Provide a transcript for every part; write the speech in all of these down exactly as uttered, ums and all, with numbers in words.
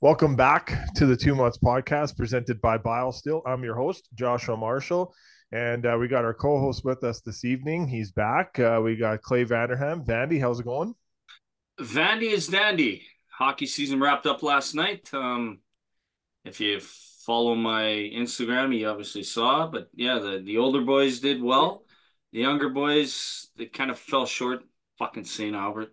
Welcome back to the Two Months Podcast presented by BioSteel. I'm your host, Joshua Marshall, and uh, we got our co-host with us this evening. He's back. Uh, we got Clay Vanderham. Vandy, how's it going? Vandy is dandy. Hockey season wrapped up last night. Um, if you follow my Instagram, you obviously saw. But yeah, the the older boys did well. The younger boys, they kind of fell short. Fucking Saint Albert.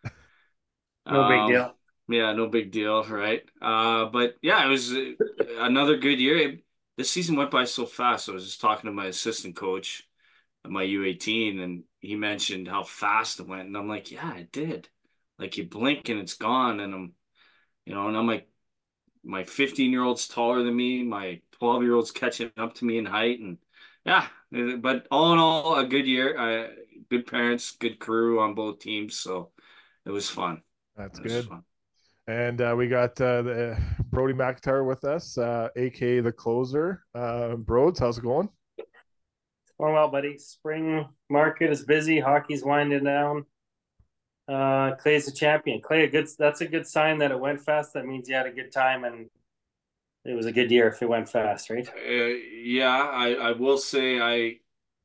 No big Um, deal. yeah, no big deal, right? Uh, but yeah, it was uh, another good year. It, this season went by so fast. I was just talking to my assistant coach at my U eighteen, and he mentioned how fast it went, and I'm like, yeah, it did. Like you blink and it's gone, and I'm, you know, and I'm like, my fifteen year old's taller than me, my twelve year old's catching up to me in height, and yeah, but all in all, a good year. I, good parents, good crew on both teams, so it was fun. That's It was good. fun. And uh, we got uh, the Brody McIntyre with us, uh, aka the closer. Uh, Broads, how's it going? Going well, buddy. Spring market is busy. Hockey's winding down. Uh, Clay's a champion. Clay, a good. That's a good sign that it went fast. That means you had a good time and it was a good year if it went fast, right? Uh, yeah, I I will say I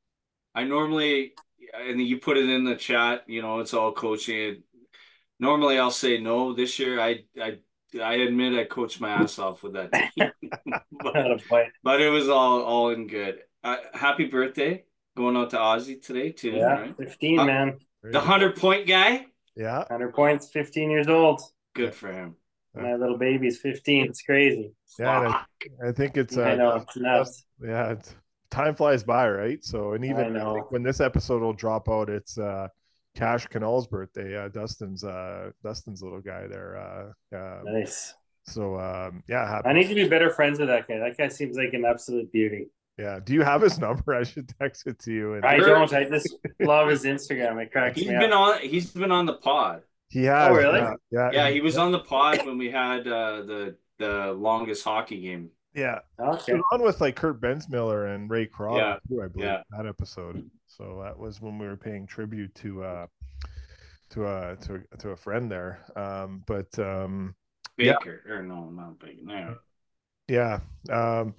I normally, and you put it in the chat, you know, it's all coaching. Normally I'll say no. This year I I I admit I coached my ass off with that team. Not But a point. but it was all all in good. Uh, happy birthday going out to Ozzy today too, Yeah, right? fifteen, Uh, man. the Very good. hundred point guy. Yeah. one hundred points, fifteen years old. Yeah. Good for him. Uh, My little baby's fifteen. It's crazy. yeah. And Fuck. I, I think it's, I uh, know. Dust, It's Dust, nuts. yeah, it's, time flies by, right? So, and even I I think know. when this episode will drop out, it's, uh, Cash Canal's birthday. Uh, Dustin's uh, Dustin's little guy there. Uh, um, Nice. so um, yeah, I happy. need to be better friends with that guy. That guy seems like an absolute beauty. Yeah. Do you have his number? I should text it to you. And I We're don't. I just love his Instagram. It cracks he's me been up. on he's been on the pod. he Oh, has, really? yeah, yeah, Yeah, he, he was on the pod when we had uh the the longest hockey game. yeah. He Okay. was on with like Kurt Bensmiller and Ray Crotty Yeah, too, I believe, yeah. that episode. So that was when we were paying tribute to uh to a to a, to a friend there. Um, but um, yeah, Baker or no, not Baker. No. yeah. Um,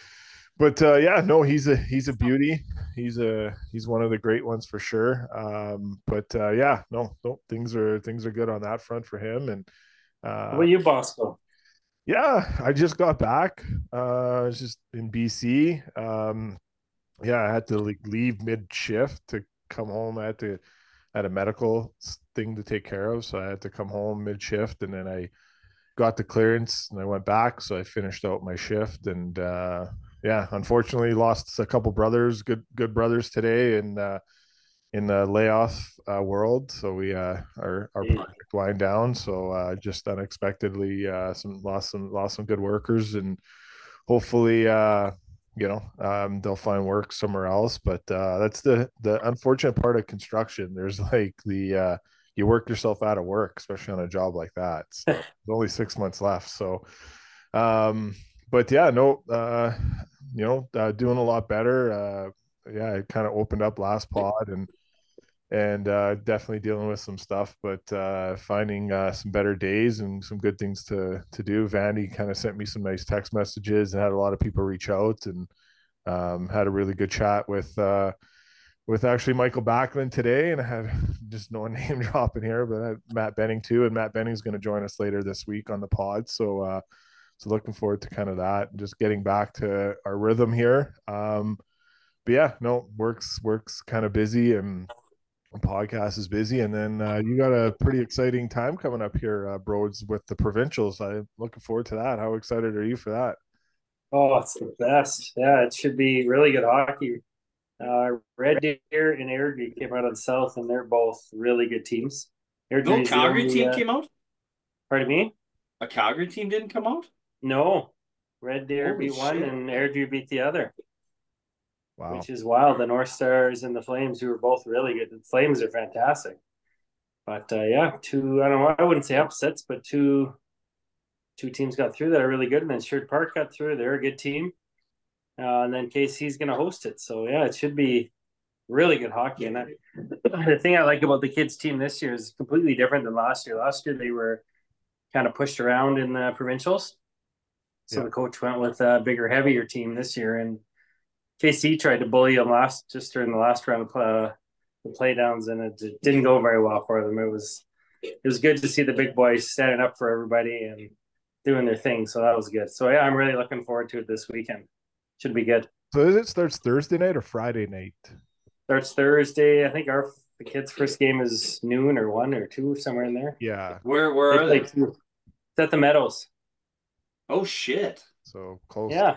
but uh, yeah, no, he's a he's a beauty. He's a he's one of the great ones for sure. Um, but uh, yeah, no, no, things are things are good on that front for him. And What uh, about you, Bosco? yeah, I just got back. Uh, I was just in B C. Um, yeah, I had to like leave mid shift to come home. I had to I had a medical thing to take care of, so I had to come home mid shift, and then I got the clearance and I went back. So I finished out my shift, and uh, yeah, unfortunately lost a couple brothers, good good brothers today, and uh, in the layoff uh, world. So we uh, our our Hey, project wind down. So uh, just unexpectedly uh, some lost some lost some good workers, and hopefully uh, you know um, they'll find work somewhere else. But uh, that's the the unfortunate part of construction. There's like the uh, you work yourself out of work, especially on a job like that. So there's only six months left. So um, but yeah, no, uh, you know, uh, doing a lot better. Uh, yeah, it kind of opened up last pod, and and uh, definitely dealing with some stuff, but uh, finding uh, some better days and some good things to to do. Vandy kind of sent me some nice text messages and had a lot of people reach out, and um, had a really good chat with uh, with actually Michael Backlund today, and I had just no name dropping here, but I had Matt Benning too, and Matt Benning's going to join us later this week on the pod. So uh, so looking forward to kind of that, and just getting back to our rhythm here. Um, but yeah, no, works works kind of busy, and podcast is busy, and then uh, you got a pretty exciting time coming up here, uh, Broads, with the provincials. I'm looking forward to that. How excited are you for that? oh, it's the best. Yeah, it should be really good hockey. Uh, Red Deer and Airdrie came out of the South, and they're both really good teams. No Airdrie is the Calgary only. team Uh, came out? pardon me? A Calgary team didn't come out? No, Red Deer Holy beat one, shit. and Airdrie beat the other, Wow. which is wild. The North Stars and the Flames, who are both really good. The Flames are fantastic, but uh, yeah, two. I don't know. I wouldn't say upsets, but two two teams got through that are really good, and then Sherwood Park got through. They're a good team. Uh, and then K C's going to host it. So yeah, it should be really good hockey. And I, the thing I like about the kids team this year is completely different than last year. Last year they were kind of pushed around in the provincials. So Yeah. the coach went with a bigger, heavier team this year. And K C tried to bully them last, just during the last round of uh, the play downs, and it didn't go very well for them. It was, it was good to see the big boys standing up for everybody and doing their thing. So that was good. So yeah, I'm really looking forward to it this weekend. Should be good. So is it starts Thursday night or Friday night? Starts Thursday. I think our the kids' first game is noon or one or two, somewhere in there. Yeah. Where where are they? It's at the Meadows. Oh shit. So close. Yeah.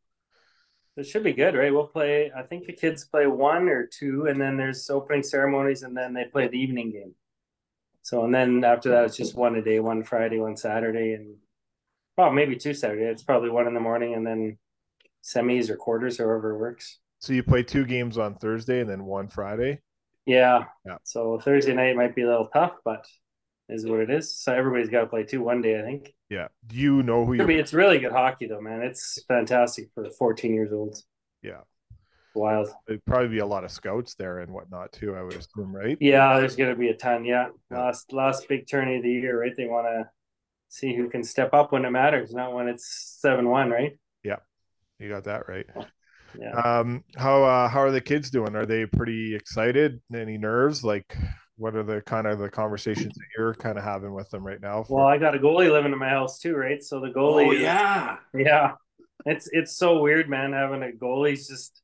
It should be good, right? We'll play, I think the kids play one or two, and then there's opening ceremonies, and then they play the evening game. So, and then after that, it's just one a day, one Friday, one Saturday, and well, maybe two Saturday. It's probably one in the morning, and then semis or quarters, however it works. So you play two games on Thursday and then one Friday? Yeah. Yeah. So Thursday night might be a little tough, but is what it is. So everybody's got to play two one day, I think. Yeah. Do you know who you? It's really good hockey, though, man. It's fantastic for fourteen years old. Yeah. Wild. There'd probably be a lot of scouts there and whatnot too, I would assume, right? Yeah, there's going to be a ton. Yeah. Yeah. Last last big tourney of the year, right? They want to see who can step up when it matters, not when it's seven one, right? Yeah. You got that right. Yeah. Um, how uh, how are the kids doing? Are they pretty excited? Any nerves? Like, what are the kind of the conversations that you're kind of having with them right now? For- Well, I got a goalie living in my house too, right? So the goalie. Oh is- yeah. Yeah. It's it's so weird, man. Having a goalie's just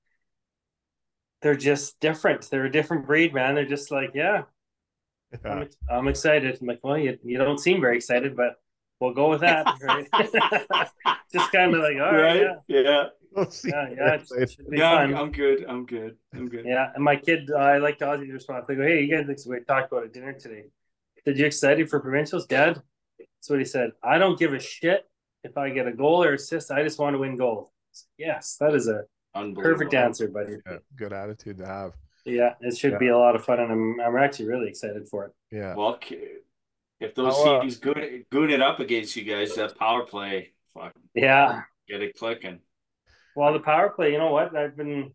they're just different. They're a different breed, man. They're just like, yeah, yeah. I'm, I'm excited. I'm like, well, you, you don't seem very excited, but we'll go with that, right? Just kind of like, all right, Right? yeah, Yeah. We'll see. yeah, yeah. It should, should be Yeah, fun. I'm, I'm good. I'm good. I'm good. Yeah, and my kid, uh, I like Ozzy's response. They go, hey, you guys, we talked about at dinner today. Did you excited for provincials, Dad? That's what he said. I don't give a shit if I get a goal or assist. I just want to win gold. Yes, that is a perfect answer, buddy. Yeah, good attitude to have. Yeah, it should Yeah. be a lot of fun, and I'm I'm actually really excited for it. Yeah. Well, if those How, uh, teams goon, goon it up against you guys, that power play, fuck, Yeah. get it clicking. Well, the power play, you know what? I've been.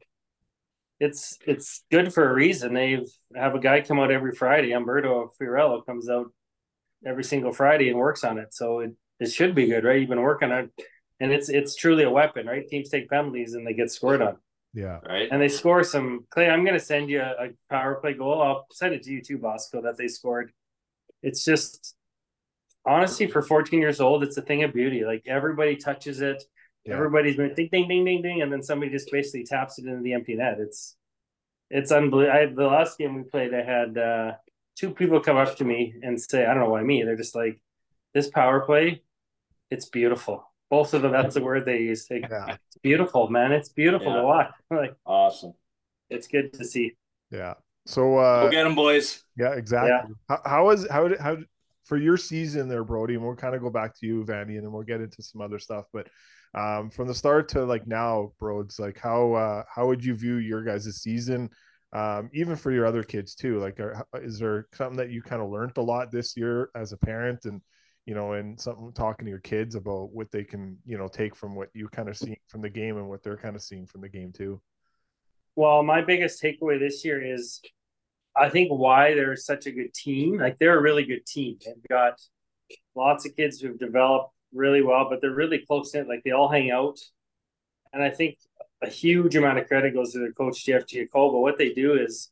It's it's good for a reason. They've have a guy come out every Friday. Umberto Fiorello comes out every single Friday and works on it. So it, it should be good, right? You've been working on, and it's it's truly a weapon, right? Teams take penalties and they get scored on, Yeah. Right? and they score some. Clay, I'm going to send you a, a power play goal. I'll send it to you too, Bosco, that they scored. It's just honestly for fourteen years old, it's a thing of beauty. Like everybody touches it. Yeah. Everybody's been ding, ding, ding, ding, ding, and then somebody just basically taps it into the empty net. It's it's unbelievable. I, the last game we played, I had uh, two people come up to me and say, I don't know why me. They're just like, this power play, it's beautiful. Both of them, that's the word they use. They, Yeah. It's beautiful, man. It's beautiful Yeah. to watch. Like, Awesome. it's good to see. Yeah. So uh Go get them, boys. yeah, exactly. How, how is how did how for your season there, Brody, and we'll kind of go back to you, Vandy, and then we'll get into some other stuff. But um, from the start to like now, bro, it's like how uh, how would you view your guys' season, um, even for your other kids too? Like, are, is there something that you kind of learned a lot this year as a parent, and you know, and something talking to your kids about what they can, you know, take from what you kind of see from the game and what they're kind of seeing from the game too? Well, my biggest takeaway this year is I think why they're such a good team. Like they're a really good team. They've got lots of kids who've developed really well, but they're really close knit. Like they all hang out. And I think a huge amount of credit goes to their coach, Jeff Giacobo. What they do is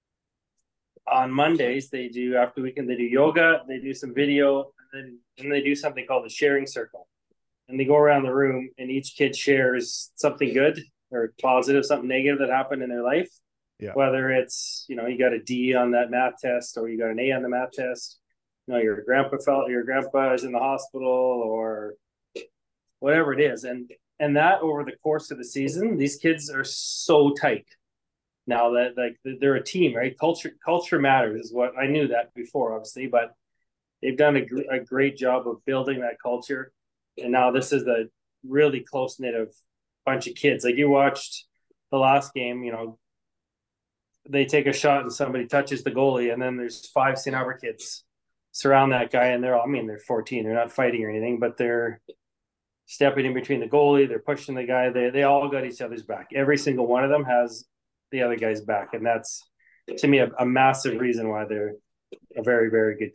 on Mondays, they do after the weekend, they do yoga, they do some video, and then, and they do something called the sharing circle. And they go around the room and each kid shares something good or positive, something negative that happened in their life. Yeah. Whether it's, you know, you got a D on that math test or you got an A on the math test, you know, your grandpa felt your grandpa is in the hospital or whatever it is. And and that over the course of the season, these kids are so tight. Now that like they're a team, right? Culture culture matters is what I knew that before, obviously, but they've done a, a great job of building that culture. And now this is the really close knit of bunch of kids. Like you watched the last game, you know, they take a shot and somebody touches the goalie, and then there's five Saint Albert kids surround that guy, and they're all, I mean, they're fourteen, they're not fighting or anything, but they're stepping in between the goalie, they're pushing the guy, they they all got each other's back. Every single one of them has the other guy's back, and that's to me a, a massive reason why they're a very, very good team.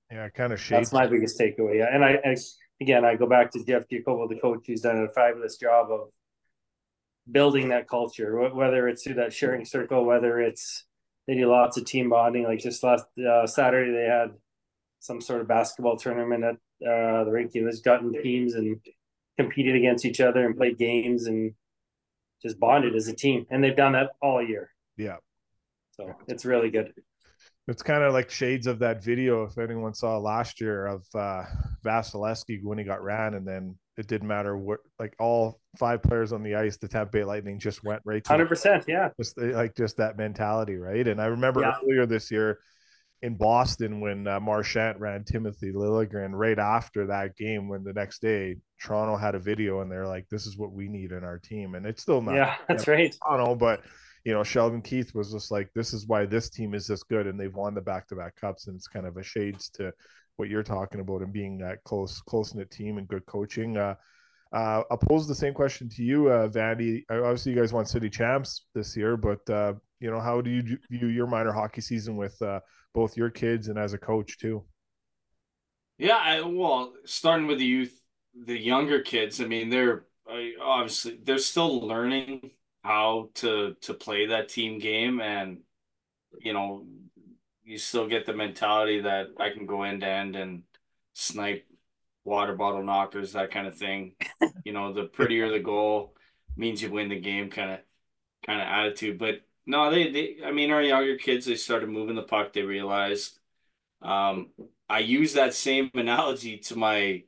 Yeah, kind of That's shapes. my biggest takeaway. Yeah. And I, I again, I go back to Jeff Giacomo, the coach, who's done a fabulous job of building that culture, whether it's through that sharing circle, whether it's they do lots of team bonding. Like just last uh, Saturday, they had some sort of basketball tournament at uh, the rink. There's gotten teams and competed against each other and played games and just bonded as a team. And they've done that all year. Yeah. So it's really good. It's kind of like shades of that video, if anyone saw last year, of uh, Vasilevsky when he got ran, and then it didn't matter what, like all five players on the ice, the Tampa Bay Lightning just went right to one hundred percent. Yeah. Just like just that mentality, right? And I remember yeah. earlier this year in Boston when uh, Marchand ran Timothy Liljegren right after that game, when the next day Toronto had a video and they're like, this is what we need in our team. And it's still not. Yeah, that's right. I don't know, but you know, Sheldon Keefe was just like, this is why this team is this good, and they've won the back-to-back cups, and it's kind of a shades to what you're talking about and being that close, close-knit team and good coaching. Uh, uh, I'll pose the same question to you, uh, Vandy. Obviously, you guys won city champs this year, but uh, you know, how do you view your minor hockey season with uh, both your kids and as a coach too? Yeah, I, well, starting with the youth, the younger kids. I mean, they're I, obviously they're still learning how to to play that team game, and you know, you still get the mentality that I can go end to end and snipe water bottle knockers, that kind of thing. You know, the prettier the goal means you win the game kind of kind of attitude. But no, they they I mean, our younger kids, they started moving the puck, they realized. Um, I use that same analogy to my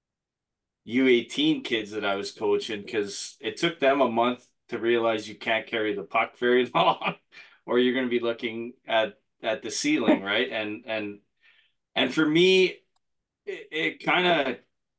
U eighteen kids that I was coaching, because it took them a month to realize you can't carry the puck very long or you're going to be looking at at the ceiling, right? And and and for me, it, it kind of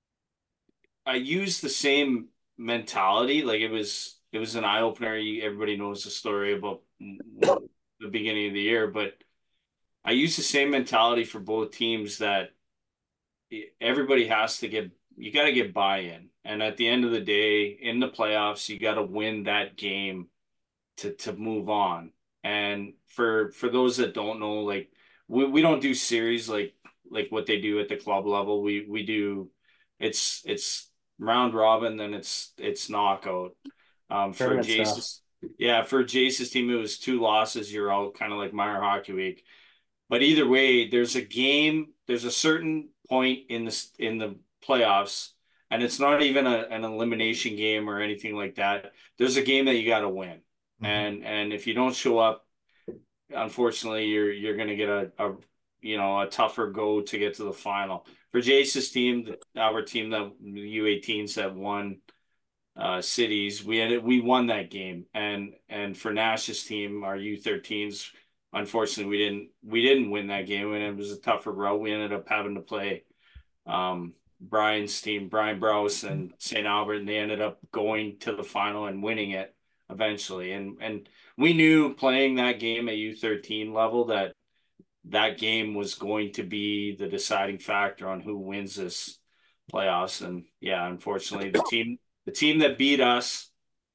I used the same mentality. Like it was it was an eye opener. Everybody knows the story about the beginning of the year, but I used the same mentality for both teams, that everybody has to get you got to get buy-in. And at the end of the day, in the playoffs, you got to win that game to to move on. And for for those that don't know, like we, we don't do series like like what they do at the club level. We we do it's it's round robin, then it's it's knockout. Um for Tournament stuff. Jace's yeah, for Jace's team, it was two losses, you're out, kind of like minor hockey week. But either way, there's a game, there's a certain point in this in the playoffs, and it's not even a, an elimination game or anything like that. There's a game that you got to win. Mm-hmm. And and if you don't show up, unfortunately, you're you're going to get a, a you know a tougher go to get to the final. For Jace's team, our team, that U eighteens that won uh, cities, we ended we won that game. And and for Nash's team, our U thirteens, unfortunately, we didn't we didn't win that game, and it was a tougher route. We ended up having to play um, Brian's team, Brian Browse and Saint Albert, and they ended up going to the final and winning it eventually. And and we knew playing that game at U thirteen level that that game was going to be the deciding factor on who wins this playoffs. And yeah, unfortunately, the team the team that beat us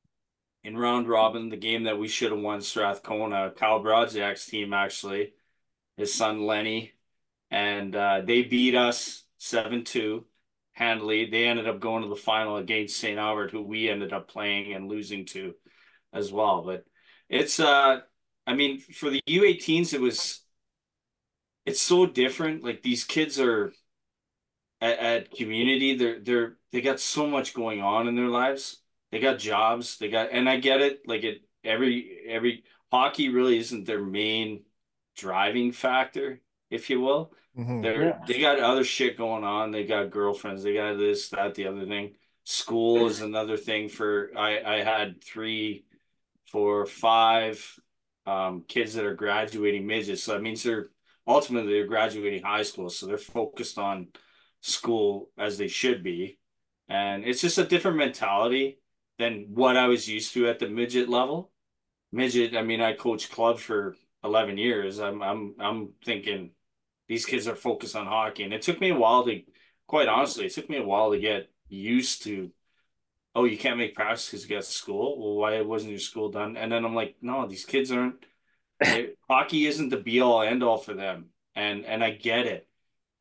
in round robin, the game that we should have won, Strathcona, Kyle Brodziak's team, actually, his son Lenny, and uh, they beat us seven two handily. They ended up going to the final against Saint Albert, who we ended up playing and losing to as well. But it's, uh, I mean, for the U eighteens, it was, it's so different. Like these kids are at, at community, they're, they're, they got so much going on in their lives. They got jobs, they got, and I get it. Like it, every, every hockey really isn't their main driving factor, if you will. Mm-hmm. They're yeah. They got other shit going on. They got girlfriends. They got this, that, the other thing. School is another thing. For I, I had three, four, five um, kids that are graduating midgets. So that means they're ultimately they're graduating high school. So they're focused on school as they should be, and it's just a different mentality than what I was used to at the midget level. Midget. I mean, I coached club for eleven years. I'm I'm I'm thinking these kids are focused on hockey. And it took me a while to, quite honestly, it took me a while to get used to, oh, you can't make practice because you got school. Well, why wasn't your school done? And then I'm like, no, these kids aren't, hockey isn't the be all end all for them. And, and I get it.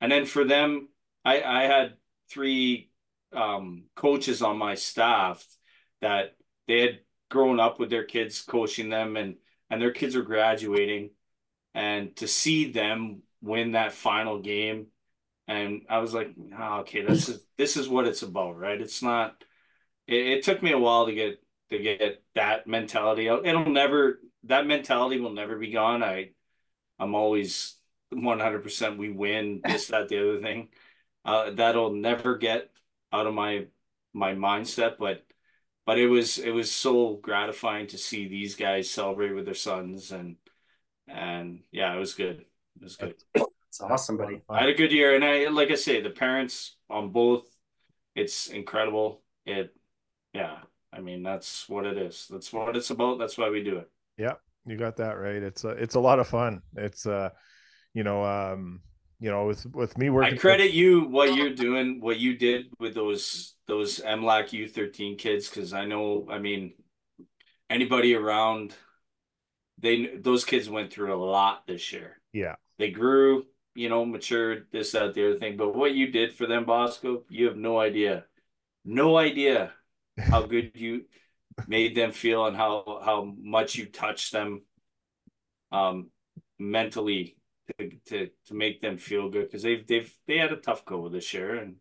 And then for them, I, I had three um, coaches on my staff that they had grown up with their kids coaching them, and and their kids are graduating, and to see them win that final game, and I was like, oh, okay, this is this is what it's about, right? It's not. It, it took me a while to get to get that mentality out. It'll never that mentality will never be gone. I I'm always one hundred percent we win this, that, the other thing. Uh, that'll never get out of my my mindset, but but it was it was so gratifying to see these guys celebrate with their sons, and and yeah, it was good. It was good. It's awesome, buddy. I had a good year, and I like I say, the parents on both, it's incredible. It yeah, I mean that's what it is. That's what it's about. That's why we do it. Yeah, you got that right. It's a, it's a lot of fun. It's uh you know, um, you know, with with me working. I credit you what you're doing, what you did with those those M L A C U thirteen kids, because I know, I mean, anybody around, they those kids went through a lot this year. Yeah, they grew, you know, matured, this, that, the other thing. But what you did for them, Bosco, you have no idea, no idea how good you made them feel and how how much you touched them, um, mentally. To, to to make them feel good, because they've they've they had a tough go this year, and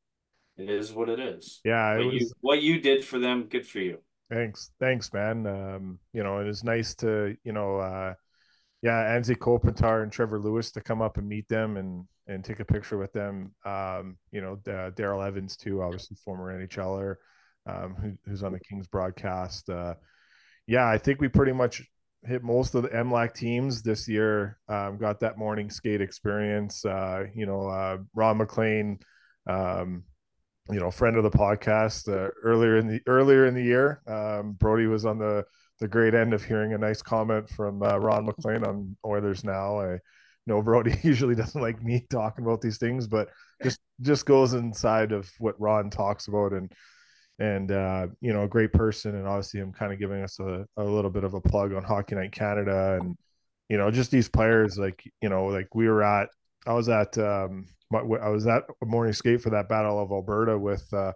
it is what it is. Yeah, it what was, you what you did for them, good for you. Thanks, thanks, man. Um, you know, it was nice to, you know, uh, yeah, Anze Kopitar and Trevor Lewis to come up and meet them and and take a picture with them. Um, you know, uh, Daryl Evans too, obviously former NHLer, um, who, who's on the Kings broadcast. Uh, yeah, I think we pretty much hit most of the M L A C teams this year. Um, got that morning skate experience. Uh, you know, uh, Ron McLean, um, you know, friend of the podcast. Uh, earlier in the earlier in the year, um, Brody was on the the great end of hearing a nice comment from uh, Ron McLean on Oilers Now. I know Brody usually doesn't like me talking about these things, but just just goes inside of what Ron talks about, and and uh, you know, a great person. And obviously I'm kind of giving us a, a little bit of a plug on Hockey Night Canada, and you know, just these players, like, you know, like we were at I was at um my, I was at a morning skate for that Battle of Alberta with uh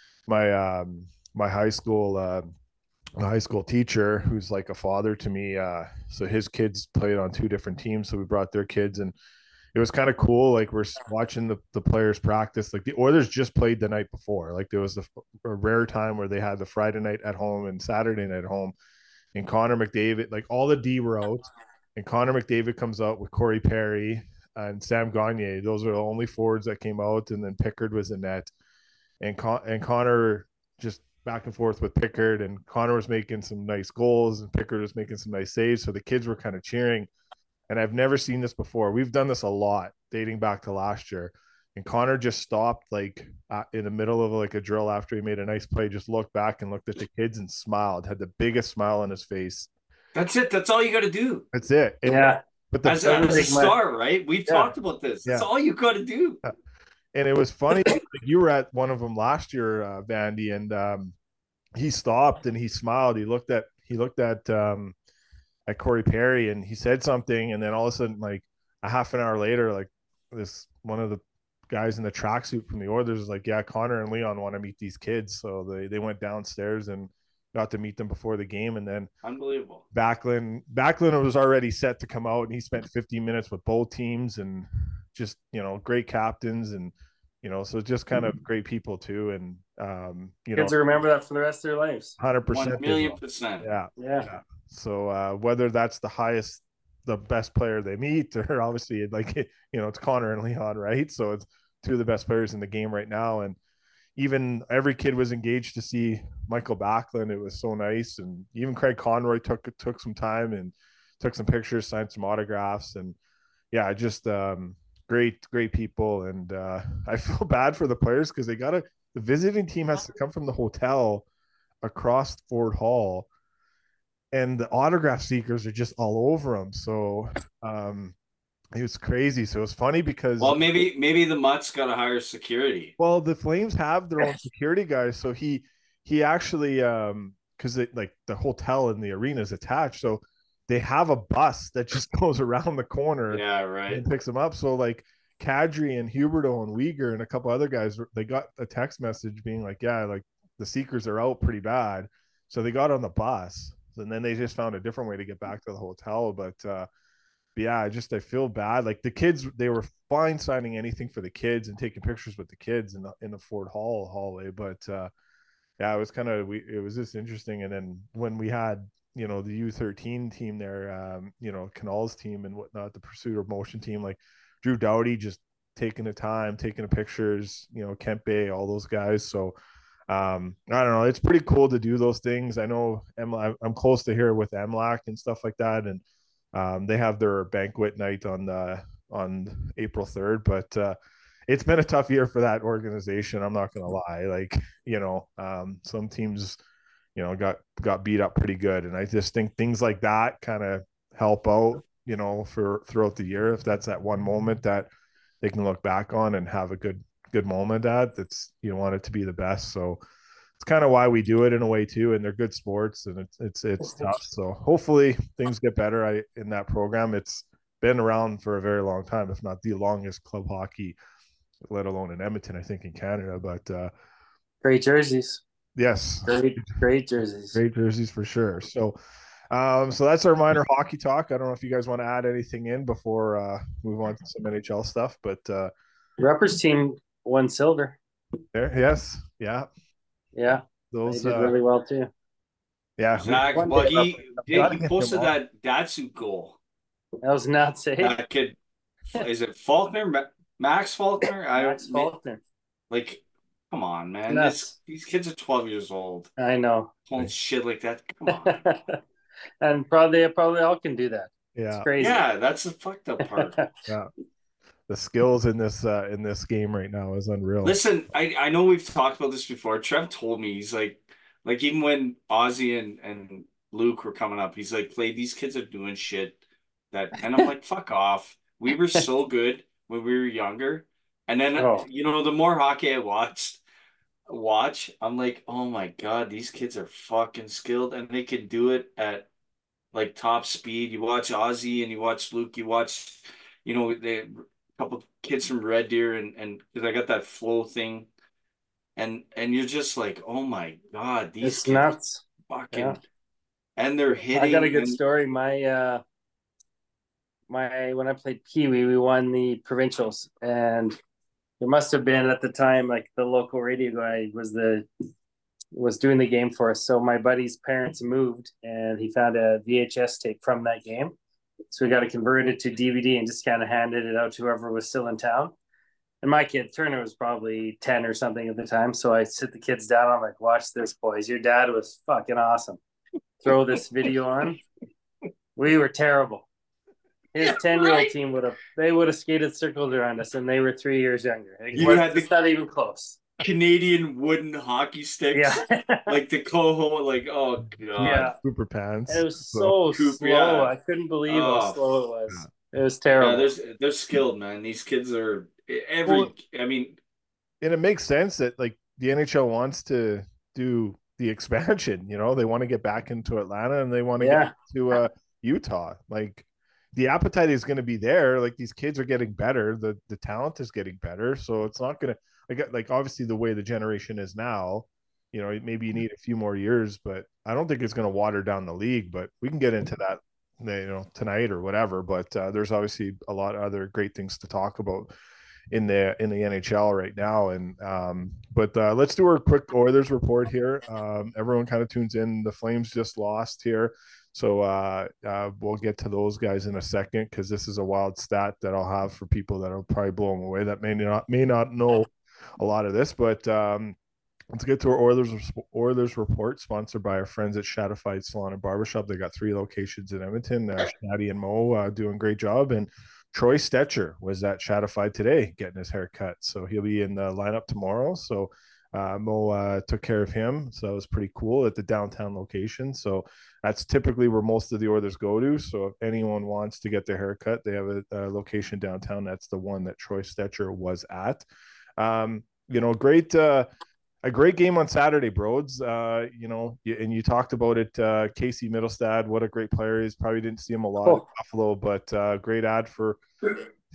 my um my high school uh my high school teacher, who's like a father to me. Uh so his kids played on two different teams, so we brought their kids, and it was kind of cool. Like, we're watching the, the players practice. Like, the Oilers just played the night before. Like, there was a, a rare time where they had the Friday night at home and Saturday night at home. And Connor McDavid, like, all the D were out. And Connor McDavid comes out with Corey Perry and Sam Gagner. Those are the only forwards that came out. And then Pickard was in net. And, Con- and Connor just back and forth with Pickard. And Connor was making some nice goals. And Pickard was making some nice saves. So the kids were kind of cheering. And I've never seen this before. We've done this a lot dating back to last year. And Connor just stopped, like, uh, in the middle of like a drill after he made a nice play, just looked back and looked at the kids and smiled, had the biggest smile on his face. That's it. That's all you got to do. That's it. And, yeah. But the as, as a star, right? We've yeah. talked about this. That's yeah. all you got to do. Yeah. And it was funny. Like, you were at one of them last year, uh, Vandy, and um, he stopped and he smiled. He looked at, he looked at, um, at Corey Perry, and he said something, and then all of a sudden, like a half an hour later, like this one of the guys in the tracksuit from the Oilers is like, yeah, Connor and Leon want to meet these kids. So they they went downstairs and got to meet them before the game. And then unbelievable. Backlund Backlund was already set to come out, and he spent fifteen minutes with both teams, and just, you know, great captains, and you know, so just kind of great people too. And um, you kids know, will remember that for the rest of their lives. one hundred percent. One million percent. Yeah. Yeah. yeah. So uh, whether that's the highest, the best player they meet, or obviously, like, you know, it's Connor and Leon, right? So it's two of the best players in the game right now. And even every kid was engaged to see Michael Backlund. It was so nice. And even Craig Conroy took took some time and took some pictures, signed some autographs. And yeah, just um, great, great people. And uh, I feel bad for the players, because they got to, the visiting team has to come from the hotel across Ford Hall, and the autograph seekers are just all over them. So um, it was crazy. So it was funny because, well, maybe maybe the Mutts got to hire security. Well, the Flames have their own security guys. So he he actually um because it like the hotel and the arena is attached, so they have a bus that just goes around the corner. Yeah, right. And picks them up. So like Kadri and Huberto and Uyghur and a couple other guys, they got a text message being like, yeah, like the Seekers are out pretty bad. So they got on the bus. And then they just found a different way to get back to the hotel. But uh, but yeah, I just I feel bad. Like the kids, they were fine signing anything for the kids and taking pictures with the kids in the in the Ford Hall hallway. But uh, yeah, it was kind of we it was just interesting. And then when we had you know the U thirteen team there, um, you know Canal's team and whatnot, the Pursuit of Motion team, like Drew Doughty just taking the time, taking the pictures, you know Kent Bay, all those guys. So um, I don't know, it's pretty cool to do those things. I know M L A, I'm close to here with M L A C and stuff like that, and um, they have their banquet night on the on April third, but uh, it's been a tough year for that organization. I'm not gonna lie. Like, you know, um, some teams, you know, got got beat up pretty good, and I just think things like that kind of help out, you know, for throughout the year. If that's that one moment that they can look back on and have a good good moment at, that's you want it to be the best. So it's kind of why we do it in a way too. And they're good sports, and it's it's it's tough. So hopefully things get better. I in that program. It's been around for a very long time, if not the longest club hockey, let alone in Edmonton, I think in Canada. But uh, great jerseys. Yes, great great jerseys. Great jerseys for sure. So, um, so that's our minor hockey talk. I don't know if you guys want to add anything in before uh, move on to some N H L stuff, but uh, Ruppers team won silver. There, yes, yeah. Yeah, those they did uh, really well too. Yeah, Zach, well, he, yeah, he posted that Datsun goal. That was nuts. Eh? That kid, is it Faulkner? Max Faulkner? Max I, Faulkner. Like, come on, man. This, these kids are twelve years old. I know. Pulling shit like that. Come on. And probably they probably all can do that. Yeah. It's crazy. Yeah, that's the fucked up part. Yeah. The skills in this uh, in this game right now is unreal. Listen, I, I know we've talked about this before. Trev told me, he's like, like even when Ozzy and, and Luke were coming up, he's like, play, these kids are doing shit that, and I'm like, fuck off. We were so good when we were younger. And then, oh. you know, the more hockey I watched, watch, I'm like, oh my God, these kids are fucking skilled and they can do it at like top speed. You watch Ozzy and you watch Luke, you watch, you know, they couple kids from Red Deer and and because I got that flow thing, and and you're just like, oh my God, these it's nuts, fucking, yeah. And they're hitting. I got a good and... story. My uh, my when I played Pee Wee, we won the provincials, and there must have been at the time like the local radio guy was the was doing the game for us. So my buddy's parents moved, and he found a V H S tape from that game. So we got to convert it to D V D and just kind of handed it out to whoever was still in town. And my kid, Turner, was probably ten or something at the time. So I sit the kids down. I'm like, watch this, boys. Your dad was fucking awesome. Throw this video on. We were terrible. His ten-year-old team would have, they would have skated circles around us, and they were three years younger. It you was, had the, it's not even close. Canadian wooden hockey sticks, yeah. like the Coho, like oh god, yeah, Cooper pants. And it was so, so Cooper, slow. Yeah. I couldn't believe oh, how slow it was. Yeah. It was terrible. Yeah, there's they're skilled, man. These kids are every. Well, I mean, and it makes sense that like the N H L wants to do the expansion. You know, they want to get back into Atlanta and they want to yeah. get to uh, Utah. Like the appetite is going to be there. Like these kids are getting better. The the talent is getting better. So it's not going to. Like, like obviously the way the generation is now, you know, maybe you need a few more years, but I don't think it's going to water down the league. But we can get into that, you know, tonight or whatever. But uh, there's obviously a lot of other great things to talk about in the in the N H L right now. And um, but uh, let's do our quick Oilers report here. Um, everyone kind of tunes in. The Flames just lost here. So uh, uh, we'll get to those guys in a second because this is a wild stat that I'll have for people that will probably blow them away that may not may not know a lot of this, but um, let's get to our Oilers Oilers report, sponsored by our friends at Shadified Salon and Barbershop. They got three locations in Edmonton. Uh, Shadi and Mo uh, doing a great job, and Troy Stetcher was at Shadified today getting his hair cut, so he'll be in the lineup tomorrow. So uh, Mo uh, took care of him, so it was pretty cool at the downtown location. So that's typically where most of the Oilers go to. So if anyone wants to get their hair cut, they have a, a location downtown. That's the one that Troy Stetcher was at. Um, you know, great, uh, a great game on Saturday, Broads. Uh, you know, and you talked about it, uh, Casey Middlestad, what a great player he is. Probably didn't see him a lot oh. in Buffalo, but uh, great ad for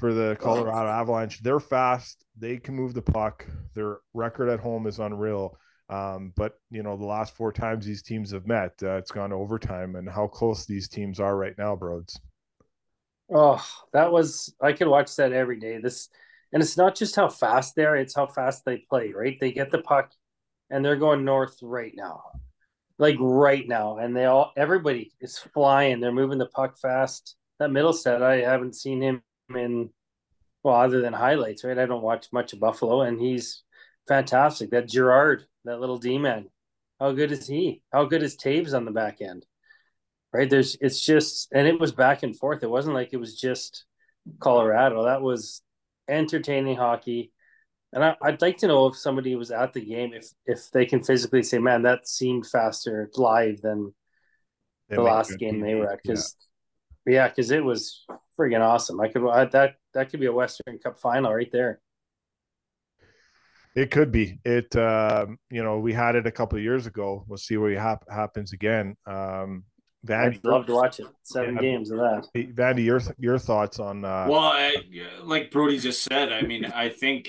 for the Colorado Avalanche. They're fast. They can move the puck. Their record at home is unreal. Um, but, you know, the last four times these teams have met, uh, it's gone to overtime, and how close these teams are right now, Broads. Oh, that was, I could watch that every day. This, and it's not just how fast they are, it's how fast they play, right? They get the puck and they're going north right now, like right now. And they all, everybody is flying. They're moving the puck fast. That Middlestat, I haven't seen him in, well, other than highlights, right? I don't watch much of Buffalo, and he's fantastic. That Girard, that little D man, how good is he? How good is Taves on the back end? Right? There's, it's just, and it was back and forth. It wasn't like it was just Colorado. That was entertaining hockey. And I, I'd like to know if somebody was at the game, if if they can physically say, man, that seemed faster live than They the make last good game T V. they were at. Because yeah, because it was friggin' awesome. I could I, that that could be a Western Cup final right there. It could be. It, um, you know, we had it a couple of years ago. We'll see what hap- happens again. Um, Vandy, I'd love to watch it. Seven yeah, games of that. Vandy, your your thoughts on? Uh, Well, I, like Brody just said, I mean, I think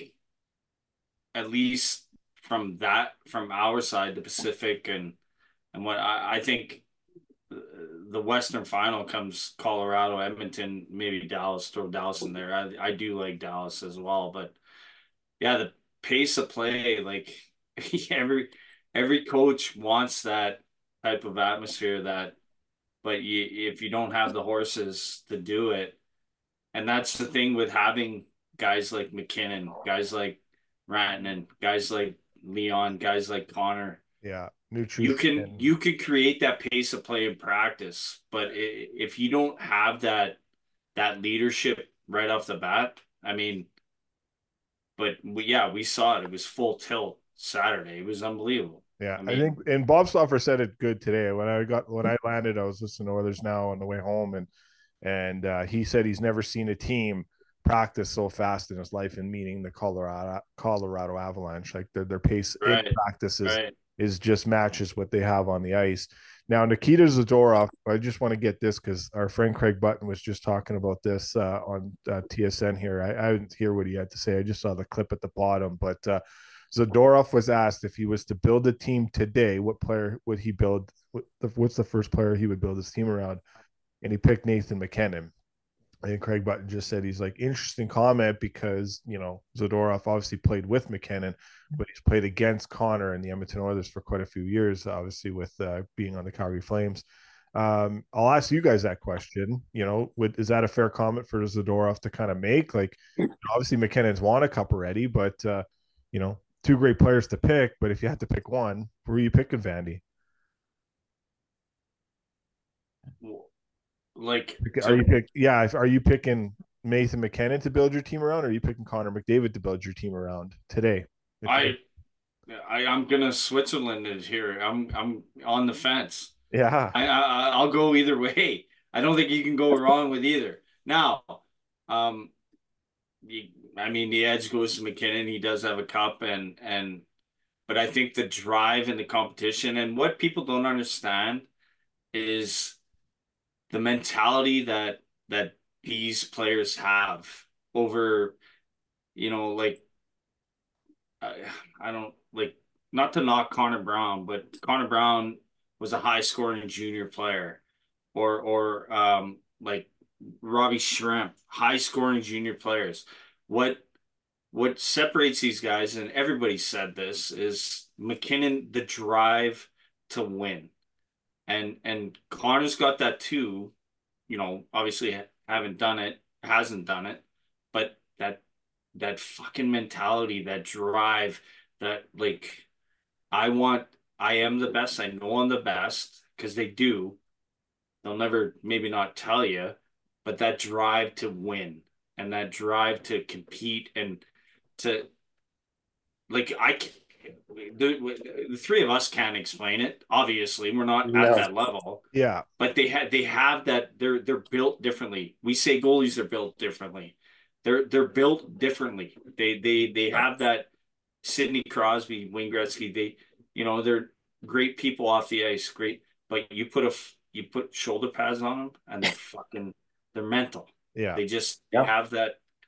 at least from that, from our side, the Pacific, and and what I, I think the Western Final comes Colorado, Edmonton, maybe Dallas. Throw Dallas in there. I I do like Dallas as well, but yeah, the pace of play, like every every coach wants that type of atmosphere. That, but you, if you don't have the horses to do it, and that's the thing with having guys like McKinnon, guys like Rantanen, guys like Leon, guys like Connor. yeah, You can nutrition. you could create that pace of play in practice, but if you don't have that that leadership right off the bat, I mean, but we, yeah, we saw it. It was full tilt Saturday. It was unbelievable. Yeah, I I mean, think, and Bob Stauffer said it good today. When I got when I landed, I was listening to Oilers Now on the way home, and and uh, he said he's never seen a team practice so fast in his life, and meaning the Colorado Colorado Avalanche. Like their their pace in right, practice is right. is just matches what they have on the ice. Now, Nikita Zadorov, I just want to get this because our friend Craig Button was just talking about this uh, on uh, T S N here. I, I didn't hear what he had to say. I just saw the clip at the bottom, but. Uh, Zadorov was asked if he was to build a team today, what player would he build? What the, what's the first player he would build his team around? And he picked Nathan McKinnon. And Craig Button just said, he's like, interesting comment because, you know, Zadorov obviously played with McKinnon, but he's played against Connor and the Edmonton Oilers for quite a few years, obviously with uh, being on the Calgary Flames. Um, I'll ask you guys that question. You know, would, is that a fair comment for Zadorov to kind of make? Like, obviously McKinnon's won a cup already, but, uh, you know, two great players to pick, but if you had to pick one, who are you picking, Vandy? Like, are you pick? Yeah, are you picking Nathan McKinnon to build your team around, or are you picking Connor McDavid to build your team around today? I, I, I'm gonna Switzerland it here. I'm, I'm on the fence. Yeah, I, I, I'll go either way. I don't think you can go wrong with either. Now, um, you, I mean, the edge goes to McKinnon. He does have a cup, and and, but I think the drive and the competition, and what people don't understand is the mentality that that these players have over, you know, like I, I don't like, not to knock Connor Brown, but Connor Brown was a high scoring junior player, or or um like Robbie Shrimp, high scoring junior players. What what separates these guys, and everybody said this, is McKinnon, the drive to win. And and Connor's got that too, you know, obviously haven't done it, hasn't done it, but that that fucking mentality, that drive, that like I want, I am the best, I know I'm the best, because they do. They'll never maybe not tell you, but that drive to win and that drive to compete and to like I the, the three of us can't explain it. Obviously, we're not at No. that level. yeah, But they had they have that they're they're built differently. We say goalies are built differently. They're they're built differently. They they they have that Sidney Crosby, Wayne Gretzky. They, you know, they're great people off the ice, great. But you put a you put shoulder pads on them, and they're fucking they're mental. yeah. They just Yeah. have that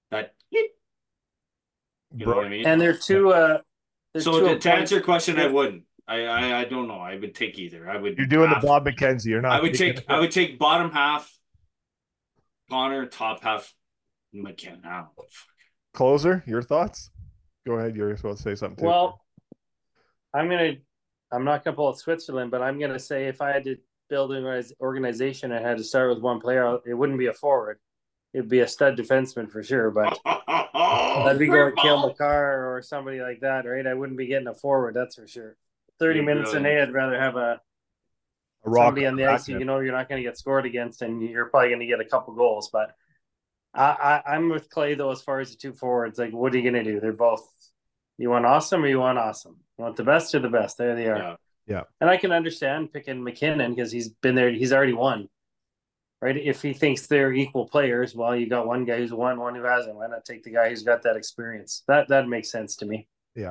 that, you know Bro, what I mean? And they're two. Uh, they're So two to, to appoint- answer your question, I wouldn't. I, I I don't know. I would take either. I would you're doing the half. Bob McKenzie. You're I not would taking take. I would take bottom half Connor, top half McKinnon. I don't know. closer. Your thoughts? Go ahead. You're supposed to say something too. Well, I'm gonna. I'm not gonna pull out Switzerland, but I'm gonna say if I had to build an organization, I had to start with one player. It wouldn't be a forward. It'd be a stud defenseman for sure. But I'd be going Cale Makar or somebody like that, right? I wouldn't be getting a forward, that's for sure. Thirty You're minutes brilliant. a day, I'd rather have a A rock somebody on the ice you know you're not going to get scored against, and you're probably going to get a couple goals. But I, I, I'm with Clay though as far as the two forwards. Like, what are you going to do? They're both. You want awesome or you want awesome? You want the best or the best? There they are. Yeah. Yeah. And I can understand picking McKinnon because he's been there. He's already won. Right? If he thinks they're equal players, well, you got one guy who's won, one who hasn't. Why not take the guy who's got that experience? That that makes sense to me. Yeah.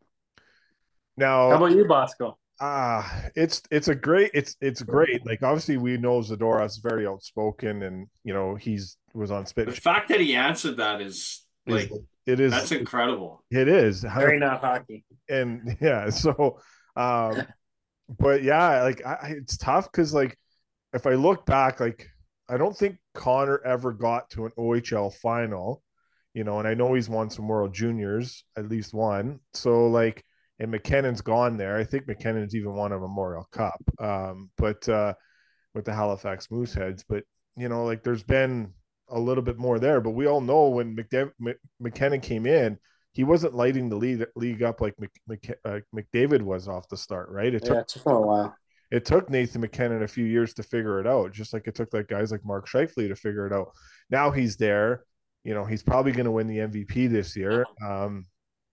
Now, how about you, Bosco? Ah, uh, it's it's a great it's it's great. Like obviously we know Zadoras very outspoken, and you know he's was on spit. The fact that he answered that is like is, it is that's incredible. It is very not hockey, and yeah. So, um, but yeah, like I, it's tough because like if I look back, like I don't think Connor ever got to an O H L final, you know, and I know he's won some World Juniors, at least one. So like. And McKinnon's gone there. I think McKinnon's even won a Memorial Cup, um, but uh, with the Halifax Mooseheads. But you know, like there's been a little bit more there. But we all know when McDav- M- McKinnon came in, he wasn't lighting the league, league up like Mc- Mc- uh, McDavid was off the start, right? It took, yeah, it took a while. It took Nathan McKinnon a few years to figure it out, just like it took like guys like Mark Scheifele to figure it out. Now he's there. You know, he's probably going to win the M V P this year. Um,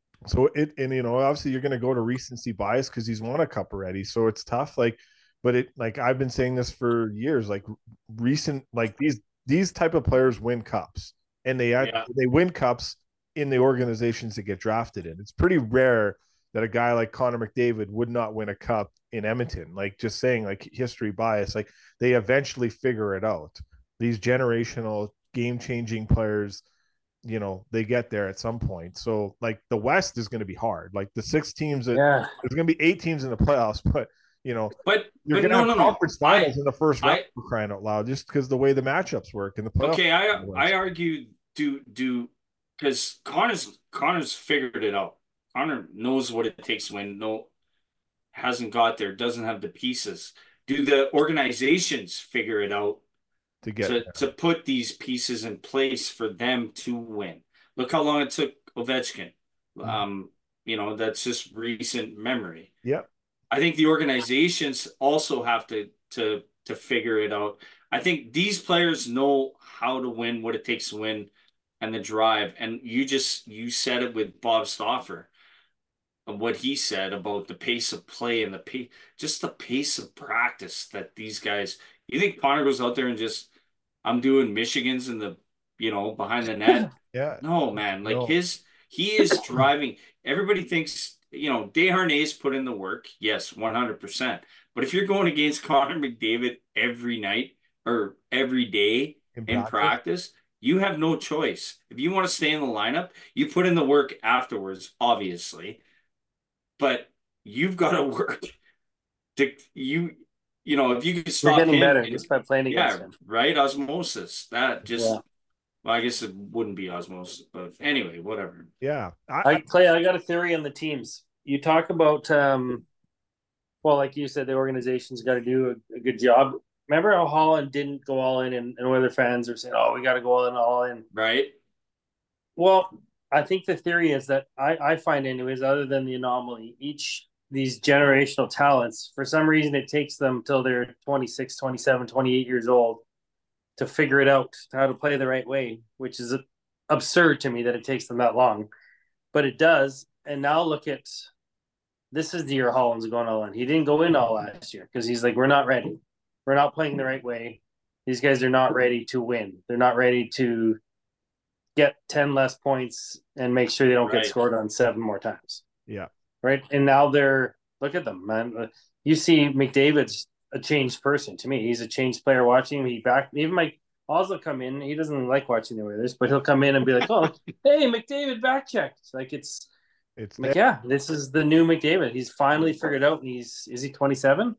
So it and you know obviously you're going to go to recency bias because he's won a cup already, so it's tough. Like, but it like I've been saying this for years. Like recent like these these type of players win cups, and they yeah. they win cups in the organizations that get drafted in. It's pretty rare that a guy like Connor McDavid would not win a cup in Edmonton. Like just saying like history bias. Like they eventually figure it out. These generational game changing players. You know, they get there at some point. So like the West is going to be hard. Like the six teams that yeah. there's going to be eight teams in the playoffs, but you know, but you're but going to no, have no, conference no. finals I, in the first round I, for crying out loud, just because the way the matchups work in the playoffs. Okay, I I argue do do because Connor's Connor's figured it out. Connor knows what it takes to win. No, hasn't got there. Doesn't have the pieces. Do the organizations figure it out? To get to, to put these pieces in place for them to win. Look how long it took Ovechkin. Mm-hmm. Um, you know, that's just recent memory. Yeah. I think the organizations also have to to to figure it out. I think these players know how to win, what it takes to win, and the drive. And you just you said it with Bob Stauffer, and what he said about the pace of play and the pace, just the pace of practice that these guys. You think Connor goes out there and just, I'm doing Michigan's in the, you know, behind the net? Yeah. No, man. Like no. his, he is driving. Everybody thinks, you know, Desharnais put in the work. Yes, one hundred percent. But if you're going against Connor McDavid every night or every day in, in practice? practice, you have no choice. If you want to stay in the lineup, you put in the work afterwards, obviously. But you've got to work to, you, You know, if you could stop You're getting him, better just by playing against yeah, him. Right? Osmosis. That just, yeah. well, I guess it wouldn't be osmosis, but anyway, whatever. Yeah. I, I Clay, I got a theory on the teams. You talk about, um, well, like you said, the organization's got to do a, a good job. Remember how Holland didn't go all in, and, and Oiler fans are saying, "Oh, we got to go all in, all in." Right. Well, I think the theory is that I, I find, anyways, other than the anomaly, each these generational talents, for some reason it takes them till they're twenty-six, twenty-seven, twenty-eight years old to figure it out, how to play the right way, which is absurd to me that it takes them that long, but it does. And now look at, this is the year Holland's going all in. He didn't go in all last year because he's like, we're not ready. We're not playing the right way. These guys are not ready to win. They're not ready to get ten less points and make sure they don't right. get scored on seven more times. Yeah. Right. And now they're, look at them, man. You see McDavid's a changed person to me. He's a changed player watching him. He back, even like Oz will come in. He doesn't like watching the Oilers, but he'll come in and be like, "Oh, hey, McDavid back check." It's like it's, It's I'm like, yeah, this is the new McDavid. He's finally figured out, and he's is he twenty-seven?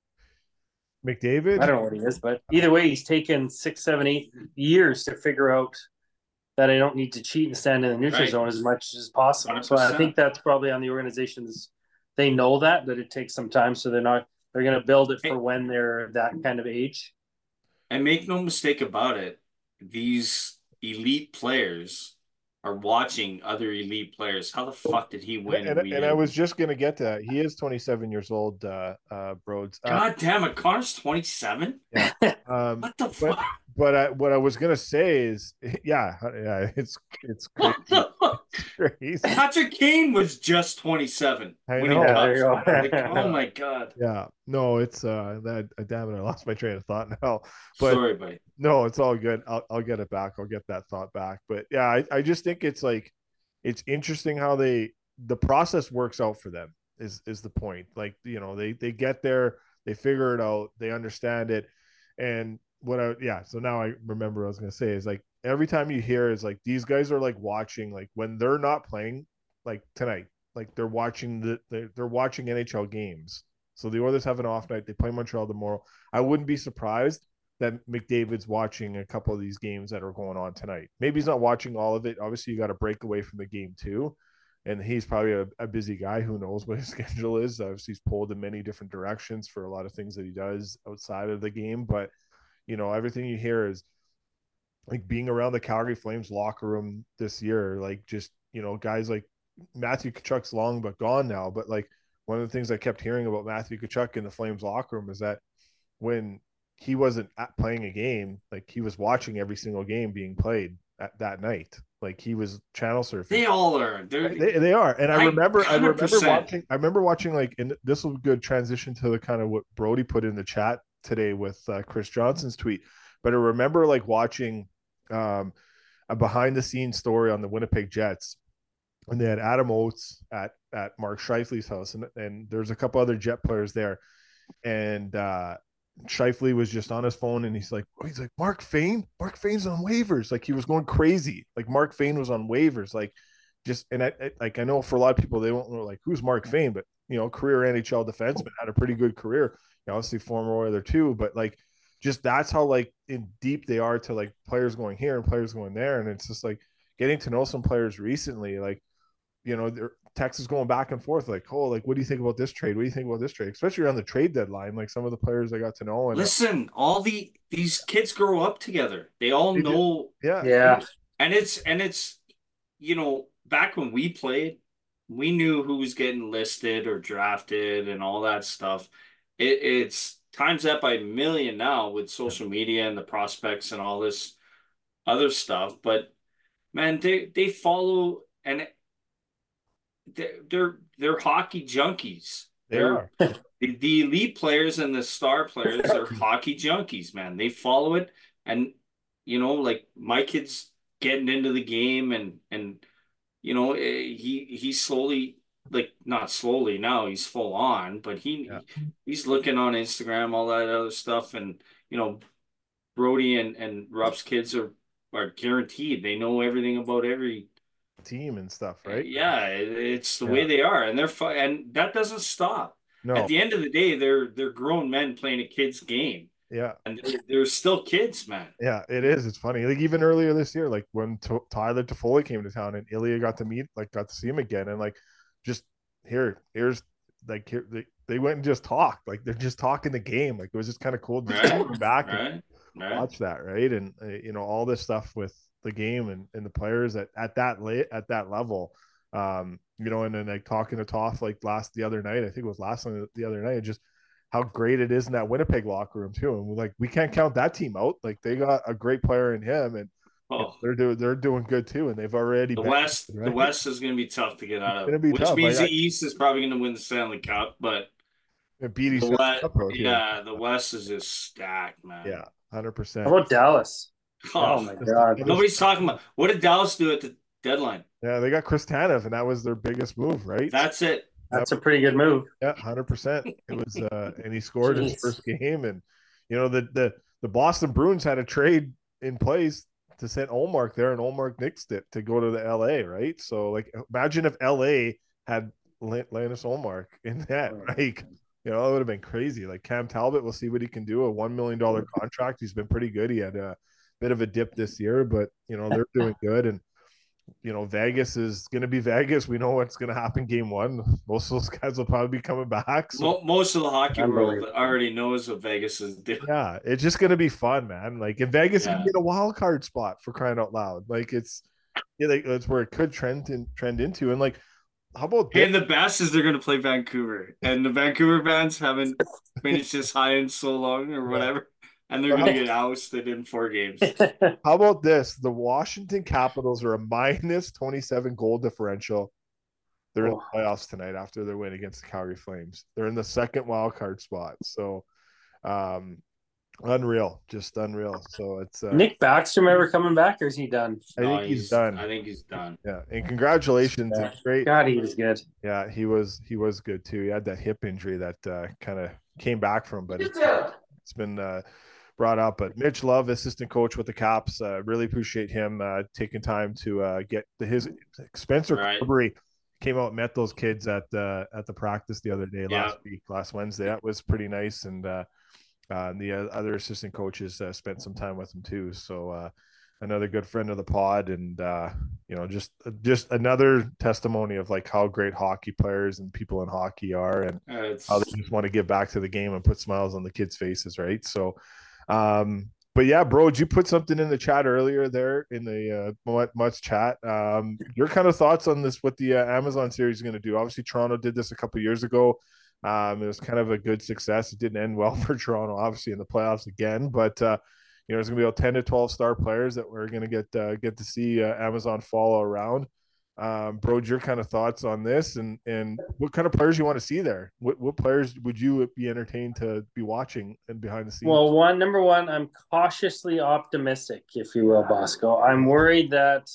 McDavid. I don't know what he is, but either way, he's taken six, seven, eight years to figure out that I don't need to cheat and stand in the neutral Right. zone as much as possible. one hundred So I percent. think that's probably on the organizations. They know that that it takes some time, so they're not they're going to build it for when they're that kind of age. And make no mistake about it, these elite players are watching other elite players. How the fuck did he win? And, and, and I was just gonna get to that. He is twenty-seven years old, uh, uh, Broads. Uh, God damn it, Connor's twenty-seven. Yeah. Um, what the but, fuck? But I, what I was gonna say is, yeah, yeah, it's it's crazy. It's crazy. Patrick Kane was just twenty-seven. I winning know. cups. There Like, oh my god. Yeah, no, it's uh, that damn it, I lost my train of thought now. But Sorry, buddy. no, it's all good. I'll I'll get it back. I'll get that thought back. But yeah, I, I just think it's like it's interesting how they the process works out for them is is the point. Like, you know, they they get there, they figure it out, they understand it. And what I yeah, so now I remember what I was gonna say is like every time you hear is like these guys are like watching, like when they're not playing, like tonight, like they're watching the they're, they're watching N H L games. So the Oilers have an off night, they play Montreal tomorrow. I wouldn't be surprised that McDavid's watching a couple of these games that are going on tonight. Maybe he's not watching all of it. Obviously, you got to break away from the game too. And he's probably a, a busy guy. Who knows what his schedule is? Obviously, he's pulled in many different directions for a lot of things that he does outside of the game. But, you know, everything you hear is like being around the Calgary Flames locker room this year, like just, you know, guys like Matthew Tkachuk's long but gone now. But like one of the things I kept hearing about Matthew Tkachuk in the Flames locker room is that when he wasn't at playing a game, like he was watching every single game being played at that night. Like he was channel surfing. They all are. They're, they, they are. And I remember, I remember watching, I remember watching like, and this will be a good transition to the kind of what Brody put in the chat today with uh, Chris Johnson's tweet. But I remember like watching um, a behind the scenes story on the Winnipeg Jets. And they had Adam Oates at, at Mark Scheifele's house. And, and there's a couple other Jet players there. And, uh, Scheifele was just on his phone and he's like, oh, he's like, Mark Fane, Mark Fane's on waivers. Like he was going crazy. Like Mark Fane was on waivers. Like just, and I, I like, I know for a lot of people, they don't know like who's Mark Fane, but you know, career N H L defenseman, had a pretty good career. You know, obviously former Oiler too, but like, just that's how like in deep they are to like players going here and players going there. And it's just like getting to know some players recently, like, you know, they're Texas going back and forth, like, oh, like, what do you think about this trade? What do you think about this trade? Especially around the trade deadline, like some of the players I got to know. And listen, all the these kids grow up together. They all they know, do. yeah, yeah. And it's and it's, you know, back when we played, we knew who was getting listed or drafted and all that stuff. It, it's times that by a million now with social media and the prospects and all this other stuff. But man, they they follow and. They're they're hockey junkies. They they're are. the, the elite players and the star players are hockey junkies, man. They follow it, and you know, like my kid's getting into the game, and and you know, he he's slowly, like not slowly now, he's full on, but he yeah. he's looking on Instagram, all that other stuff, and you know, Brody and and Rupp's kids are are guaranteed they know everything about every team and stuff, right? Yeah, it's the yeah. way they are, and they're fun, and that doesn't stop. No. At the end of the day, they're they're grown men playing a kid's game. Yeah, and they're, they're still kids, man. Yeah, it is. It's funny. Like even earlier this year, like when T- Tyler Toffoli came to town and Ilya got to meet, like got to see him again, and like just here, here's like here they, they went and just talked. Like they're just talking the game. Like it was just kind of cool to right. come back right. and right. watch that, right? And uh, you know all this stuff with the game and, and the players at, at that late at that level, um, you know, and then like talking to Toff like last the other night, I think it was last night, the other night, just how great it is in that Winnipeg locker room too. And we're like, we can't count that team out. Like they got a great player in him, and oh. you know, they're doing they're doing good too. And they've already the West. Right? The West is going to be tough to get out of, which tough. means like, the East is probably going to win the Stanley Cup, but beat the West, yeah, the West is just stacked, man. Yeah, hundred percent. How about Dallas? Oh, oh my god! Nobody's talking about what did Dallas do at the deadline? Yeah, they got Chris Tanev, and that was their biggest move, right? That's it. That's a pretty good move. Yeah, hundred percent. It was, uh, and he scored Jeez. his first game, and you know the the the Boston Bruins had a trade in place to send Olmark there, and Olmark nixed it to go to the L A, right? So like imagine if L A had Linus Olmark in that, like, you know, it would have been crazy. Like Cam Talbot, we'll see what he can do. A one million dollar contract. He's been pretty good. He had a bit of a dip this year, but you know, they're doing good. And you know, Vegas is going to be Vegas. We know what's going to happen game one. Most of those guys will probably be coming back. So most of the hockey world already knows what Vegas is doing. Yeah, it's just going to be fun, man. Like in Vegas, yeah. You can get a wild card spot for crying out loud. Like it's, yeah, like it's where it could trend in, trend into. And like, how about this? And the best is they're going to play Vancouver, and the Vancouver fans haven't finished this high in so long or whatever. Yeah. And they're going to get ousted in four games. How about this? The Washington Capitals are a minus twenty-seven goal differential. They're oh. in the playoffs tonight after their win against the Calgary Flames. They're in the second wild card spot. So, um, unreal, just unreal. So it's uh, Nick Backstrom ever coming back, or is he done? I think no, he's, he's done. I think he's done. Yeah, and congratulations, yeah. It's great. God, he was good. Yeah, he was. He was good too. He had that hip injury that uh, kind of came back from, but it's, it's been. Uh, brought up, but Mitch Love, assistant coach with the Caps, uh, really appreciate him uh, taking time to uh, get the, his Spencer right. Carberry came out and met those kids at the at the practice the other day, yeah. last week, last Wednesday. That was pretty nice, and uh, uh, the other assistant coaches uh, spent some time with him too. So uh, another good friend of the pod, and uh, you know, just just another testimony of like how great hockey players and people in hockey are, and uh, how they just want to give back to the game and put smiles on the kids' faces, right? So. Um, but yeah, bro, did you put something in the chat earlier there in the uh, Mutts chat? Um, your kind of thoughts on this, what the uh, Amazon series is going to do? Obviously, Toronto did this a couple of years ago. Um, it was kind of a good success. It didn't end well for Toronto, obviously, in the playoffs again. But uh, you know, there's going to be about ten to twelve star players that we're going to get uh, get to see uh, Amazon follow around. Um, bro, your kind of thoughts on this, and and what kind of players you want to see there? What what players would you be entertained to be watching and behind the scenes? Well, one number one, I'm cautiously optimistic, if you will, Bosco. I'm worried that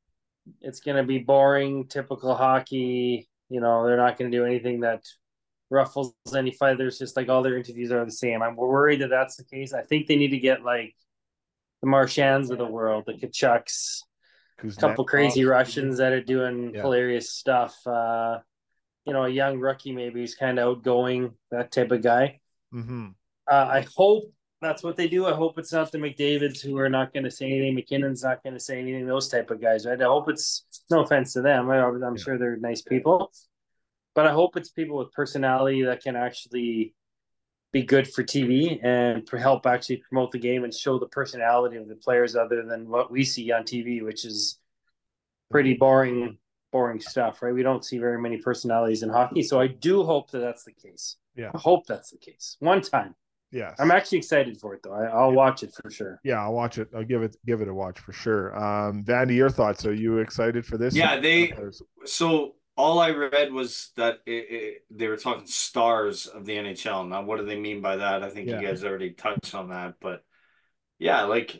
it's going to be boring, typical hockey. You know, they're not going to do anything that ruffles any feathers. Just like all their interviews are the same. I'm worried that that's the case. I think they need to get like the Marchands of the world, the Kachucks. A couple crazy off. Russians that are doing yeah. hilarious stuff. Uh, you know, a young rookie maybe who's kind of outgoing, that type of guy. Mm-hmm. Uh, I hope that's what they do. I hope it's not the McDavids who are not going to say anything. McKinnon's not going to say anything. Those type of guys, right? I hope it's no offense to them. I, I'm yeah. sure they're nice people, but I hope it's people with personality that can actually be good for T V and help actually promote the game and show the personality of the players other than what we see on T V, which is pretty boring, boring stuff, right? We don't see very many personalities in hockey. So I do hope that that's the case. Yeah. I hope that's the case. One time. Yes. I'm actually excited for it though. I, I'll yeah. watch it for sure. Yeah, I'll watch it. I'll give it, give it a watch for sure. Um, Vandy, your thoughts? Are you excited for this? Yeah, they, so all I read was that it, it, they were talking stars of the N H L. Now, what do they mean by that? I think yeah. you guys already touched on that. But, yeah, like,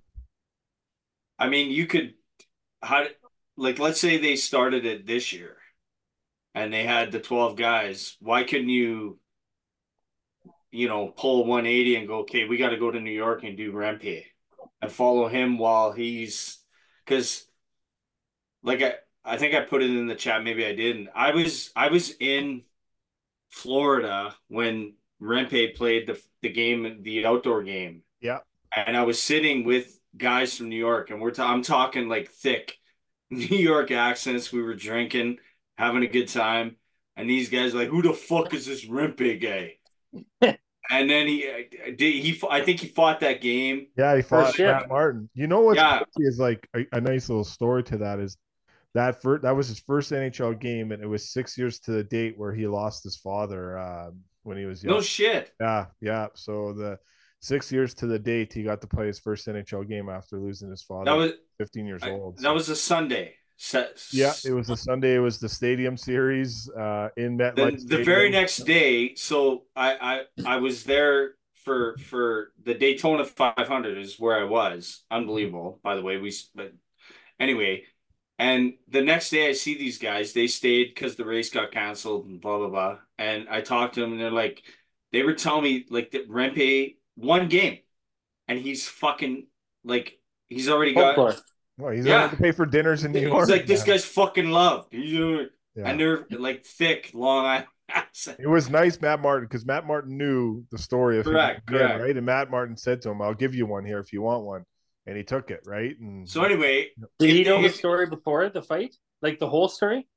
I mean, you could how like let's say they started it this year, and they had the twelve guys. Why couldn't you, you know, pull one eighty and go, okay, we got to go to New York and do Rempe and follow him while he's because, like I. I think I put it in the chat. Maybe I didn't. I was I was in Florida when Rempe played the the game, the outdoor game. Yeah. And I was sitting with guys from New York, and we're ta- I'm talking like thick New York accents. We were drinking, having a good time, and these guys are like, "Who the fuck is this Rempe guy?" And then he did he I think he fought that game. Yeah, he fought Matt Matt Martin. You know what's yeah. is like a, a nice little story to that is. That first, that was his first N H L game, and it was six years to the date where he lost his father uh, when he was young. No shit. Yeah, yeah. So the six years to the date, he got to play his first N H L game after losing his father. That was fifteen years I, old. That so. was a Sunday. Set, yeah, it was a Sunday. It was the Stadium Series uh, in MetLife. The, the very next day, so I, I I was there for for the Daytona five hundred is where I was. Unbelievable, by the way. We but anyway. And the next day I see these guys, they stayed because the race got canceled and blah, blah, blah. And I talked to them and they're like, they were telling me like that Rempe won game and he's fucking like he's already got. Folklore. Well, he's gonna have Yeah, to pay for dinners in New he's York. like this now. guy's fucking loved. He's, Yeah. and they're like thick, long Island accent. It was nice, Matt Martin, because Matt Martin knew the story of Correct, him again, correct. right? And Matt Martin said to him, "I'll give you one here if you want one," and he took it, right? And So anyway, Did he if know they- the if- story before the fight? Like the whole story?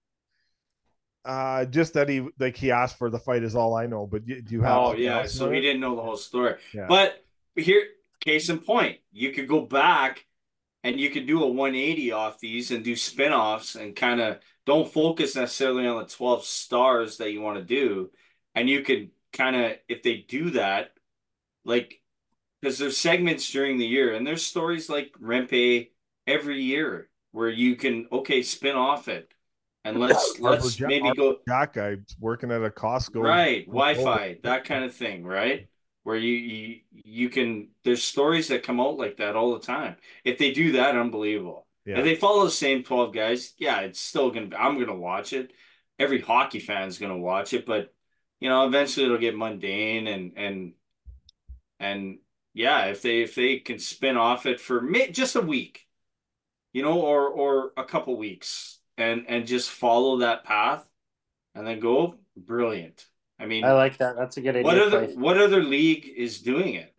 uh, just that he like he asked for the fight is all I know. But you, do you have? Oh something yeah, else so on he it? didn't know the whole story. Yeah. But here, case in point, you could go back and you could do a one eighty off these and do spin-offs and kind of don't focus necessarily on the twelve stars that you want to do. And you could kind of, if they do that, like, because there's segments during the year and there's stories like Rempe every year where you can, okay, spin off it. And let's let's Arbor- maybe go Jack guy working at a Costco, right, Wi-Fi, that kind of thing, right? Where you, you you can there's stories that come out like that all the time. If they do that, unbelievable. Yeah. If they follow the same twelve guys, yeah, it's still gonna I'm gonna watch it. Every hockey fan's gonna watch it, but you know, eventually it'll get mundane and and and yeah, if they if they can spin off it for mi- just a week, you know, or or a couple weeks and and just follow that path and then go, brilliant. I mean, I like that. That's a good idea. what other Clay. what other league is doing it?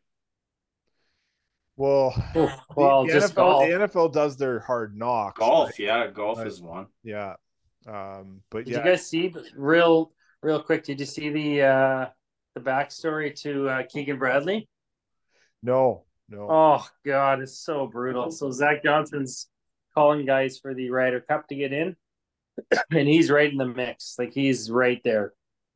Well, Oh, well, the, just N F L, golf. the N F L does their hard knocks. Golf, right? yeah, golf But- is one. Yeah. Um, but Did yeah, you guys see real real quick? Did you see the uh the backstory to uh, Keegan Bradley? no, no. Oh God, it's so brutal. So Zach Johnson's calling guys for the Ryder Cup to get in, and he's right in the mix. Like he's right there.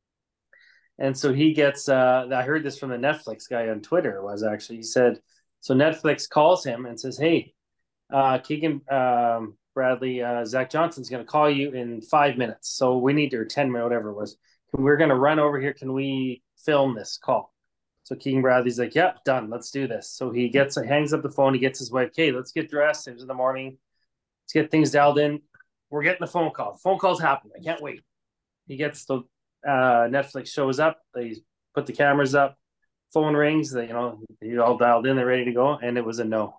And so he gets. Uh, I heard this from the Netflix guy on Twitter. Was actually he said. So Netflix calls him and says, "Hey, uh, Keegan um, Bradley, uh, Zach Johnson's going to call you in five minutes. So we need or ten minutes, whatever it was. We're going to run over here. Can we film this call?" So Keegan Bradley's like, "Yeah, done. Let's do this." So he gets hangs up the phone. He gets his wife, "Okay, let's get dressed. It was in the morning. Let's get things dialed in. We're getting the phone call. The phone call's happening. I can't wait." He gets the uh, Netflix shows up. They put the cameras up. Phone rings. They, you know, you all dialed in. They're ready to go, and it was a no.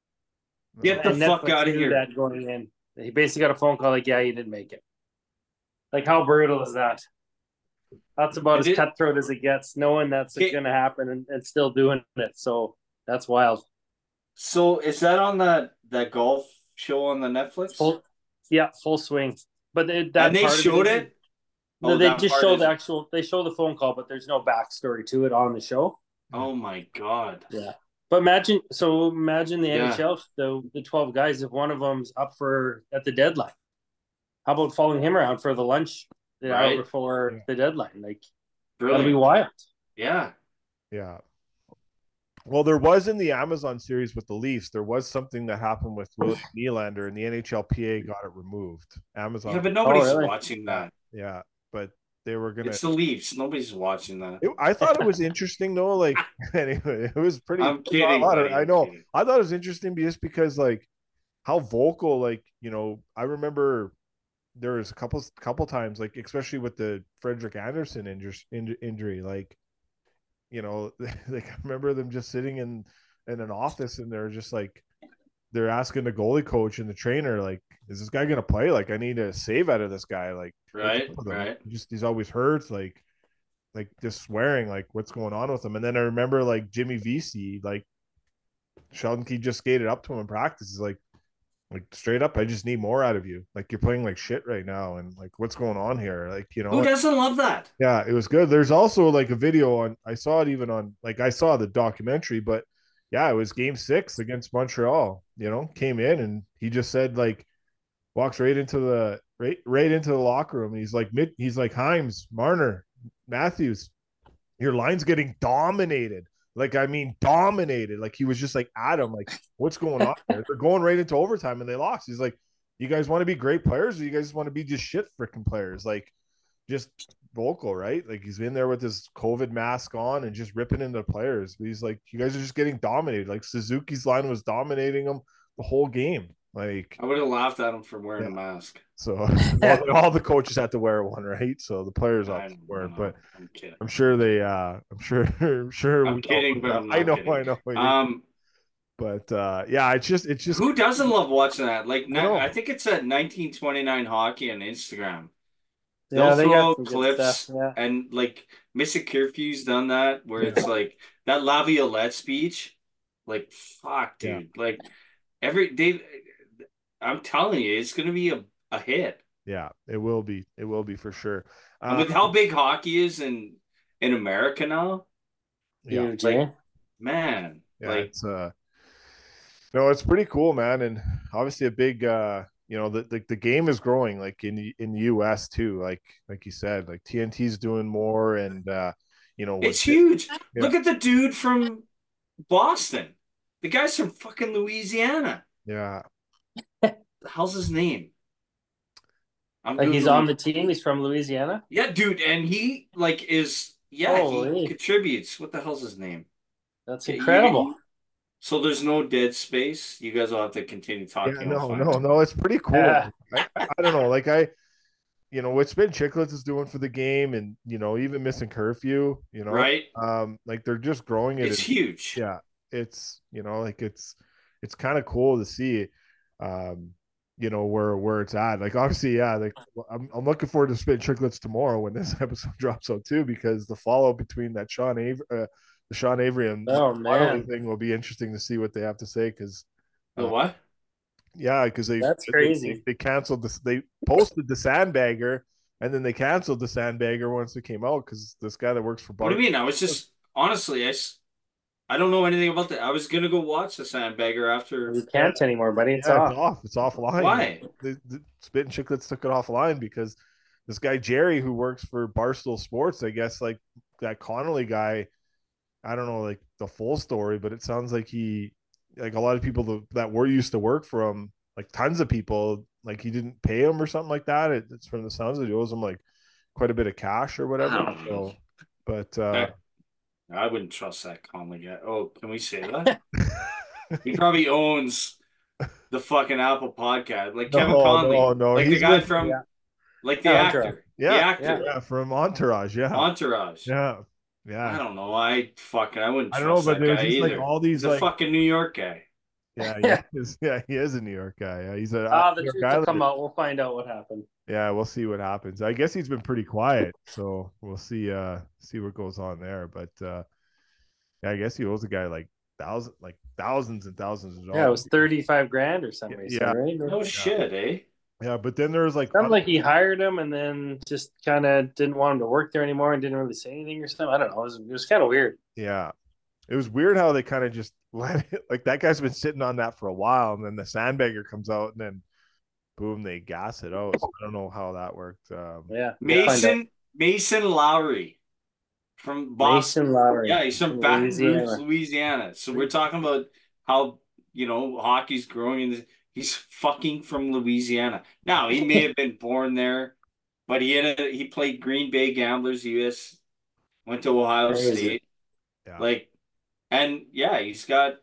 Get the And fuck Netflix out of knew here. that going in. He basically got a phone call like, "Yeah, you didn't make it." Like, how brutal is that? That's about I as did- cutthroat as it gets, knowing that's Okay. going to happen and, and still doing it. So that's wild. So is that on that that golf show on the Netflix? Full, yeah, full swing. But they, that and they part of showed isn't- it? No, Oh, they that just part show the is- actual. They show the phone call, but there's no backstory to it on the show. Oh my God. Yeah. But imagine, so imagine the Yeah. N H L, the the twelve guys. If one of them's up for at the deadline, how about following him around for the lunch the Right. hour before Yeah. the deadline? Like Brilliant. that'll be wild. Yeah. Yeah. Well, there was in the Amazon series with the Leafs, there was something that happened with William Nylander, and the N H L P A got it removed. Amazon, Yeah, but nobody's really? watching that. yeah, but they were gonna. It's the Leafs. Nobody's watching that. It, I thought it was interesting though. Like anyway, it was pretty. I'm kidding, a lot of- buddy, I I'm know. kidding. I thought it was interesting just because like how vocal, like you know, I remember there was a couple couple times, like especially with the Frederick Anderson injury, injury, like you know, like I remember them just sitting in in an office and they're just like they're asking the goalie coach and the trainer, like, is this guy gonna play? Like, I need a save out of this guy. Like, Right, what's up with him? right. He just he's always hurt, like like just swearing, like what's going on with him. And then I remember like Jimmy V C, like Sheldon Key just skated up to him in practice. He's like, like straight up, I just need more out of you. Like you're playing like shit right now, and like what's going on here? Like you know, Who doesn't love that? yeah, it was good. There's also like a video on. I saw it even on like I saw the documentary, but yeah, it was Game Six against Montreal. You know, came in and he just said like walks right into the right right into the locker room. And he's like mid. He's like Himes, Marner, Matthews. Your line's getting dominated. Like I mean, dominated. Like he was just like Adam. Like what's going on there? They're going right into overtime and they lost. He's like, you guys want to be great players, or you guys want to be just shit freaking players? Like just vocal, right? Like he's in there with his COVID mask on and just ripping into players. But he's like, you guys are just getting dominated. Like Suzuki's line was dominating them the whole game. Like I would have laughed at him for wearing Yeah. a mask. so, all, all the coaches had to wear one, right? So the players I all don't wear, it. know. but I'm kidding. I'm sure they. uh I'm sure. I'm sure. I'm we kidding, all- but I'm I not know. kidding. I know. I know. Um, But uh, yeah, it's just it's just Who doesn't love watching that? Like, I know. I think it's at nineteen twenty-nine Hockey on Instagram. They'll Yeah, they got throw out some good stuff. clips Yeah. and like Mister Curfew's done that where Yeah, it's like that Laviolette speech. Like, fuck, yeah, dude. Like every day, I'm telling you, it's gonna be a, a hit. yeah. It will be. It will be for sure. And Uh, with how big hockey is in in America now, yeah, Huge, like eh? man, yeah. like It's uh, no, it's pretty cool, man, and obviously a big uh, you know, the, the the game is growing like in in the U S too. Like like you said, like T N T's doing more, and uh, you know what? it's huge. Yeah, Look at the dude from Boston. The guy's from fucking Louisiana. yeah, The hell's his name? I'm Like he's on Googling. the team. He's from Louisiana. Yeah, dude, and he like is yeah, he Holy, contributes. What the hell's his name? that's Yeah, you, incredible. so there's no dead space. You guys will have to continue yeah. talking. I'll No, find no, it. no. It's pretty cool. Yeah. I, I, I don't know. Like I, you know, what Spin Chicklets is doing for the game, and you know, even missing curfew. You know, Right? um, like they're just growing it, It's and huge. yeah, it's you know, like it's it's kind of cool to see. Um, you know where where it's at. Like obviously, yeah. Like I'm I'm looking forward to Spit Chicklets tomorrow when this episode drops out too, because the follow between that Sean Avery, uh, the Sean Avery and Oh Connolly man, thing will be interesting to see what they have to say. Because, The uh, what? yeah, because they, that's they they crazy. they canceled this. They posted the Sandbagger, and then they canceled the Sandbagger once it came out because this guy that works for What do Bart. you mean? I was just honestly, I s- I don't know anything about that. I was gonna go watch the Sandbagger after. You can't anymore, buddy. It's Yeah, it's off. off. It's offline. Why? The, the Spit and Chicklets took it offline because this guy Jerry, who works for Barstool Sports, I guess, like that Connolly guy. I don't know, like the full story, but it sounds like he, like a lot of people that were used to work for him, like tons of people, like he didn't pay him or something like that. It, it's from the sounds of it, he owes him like quite a bit of cash or I whatever. don't know. So, but uh, That I wouldn't trust that Conley guy. Oh, can we say that? He probably owns the fucking Apple podcast, like Kevin no, no, Conley, no, like the he's guy with, from, Yeah. like the Yeah, Entourage. actor, the yeah, Yeah. actor, yeah, from Entourage, yeah, Entourage. yeah, I yeah. don't know. I fucking I wouldn't I don't know, trust but that there's guy just like either. all He's these a like, fucking New York guy. yeah, he Yeah. is, yeah, he is a New York guy. Yeah, he's a uh, Ah, the New York truth guy. will come out. We'll find out what happened. Yeah, we'll see what happens. I guess he's been pretty quiet, so we'll see uh see what goes on there. But uh yeah, I guess he owes a guy like thousand like thousands and thousands of Yeah, it was dollars. thirty-five grand or something. Yeah, he said, yeah, right? No shit, eh? yeah. But then there's like Sounded other, like he hired him and then just kind of didn't want him to work there anymore and didn't really say anything or something. I don't know. It was, it was kind of weird. yeah. It was weird how they kind of just let it, like that guy's been sitting on that for a while, and then the Sandbagger comes out, and then boom, they gas it out. So I don't know how that worked. Um, Yeah, we'll find out. Mason Mason Lowry from Boston. Mason Lowry. Yeah, he's from from Baton Louisiana. Rouge, Louisiana. So we're talking about how, you know, hockey's growing in this. He's fucking from Louisiana. Now, he may have been born there, but he had a, he played Green Bay Gamblers U S, went to Ohio Crazy. State. yeah, Like, and yeah, he's got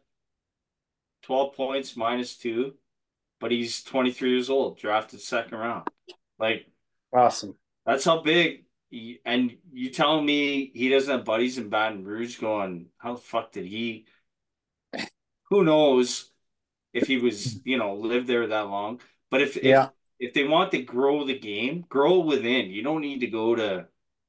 twelve points minus two, but he's twenty-three years old, drafted second round. Like, Awesome. that's how big. He, and you telling me he doesn't have buddies in Baton Rouge going, how the fuck did he? Who knows if he was, you know, lived there that long. But if if Yeah. if they want to grow the game, grow within. You don't need to go to.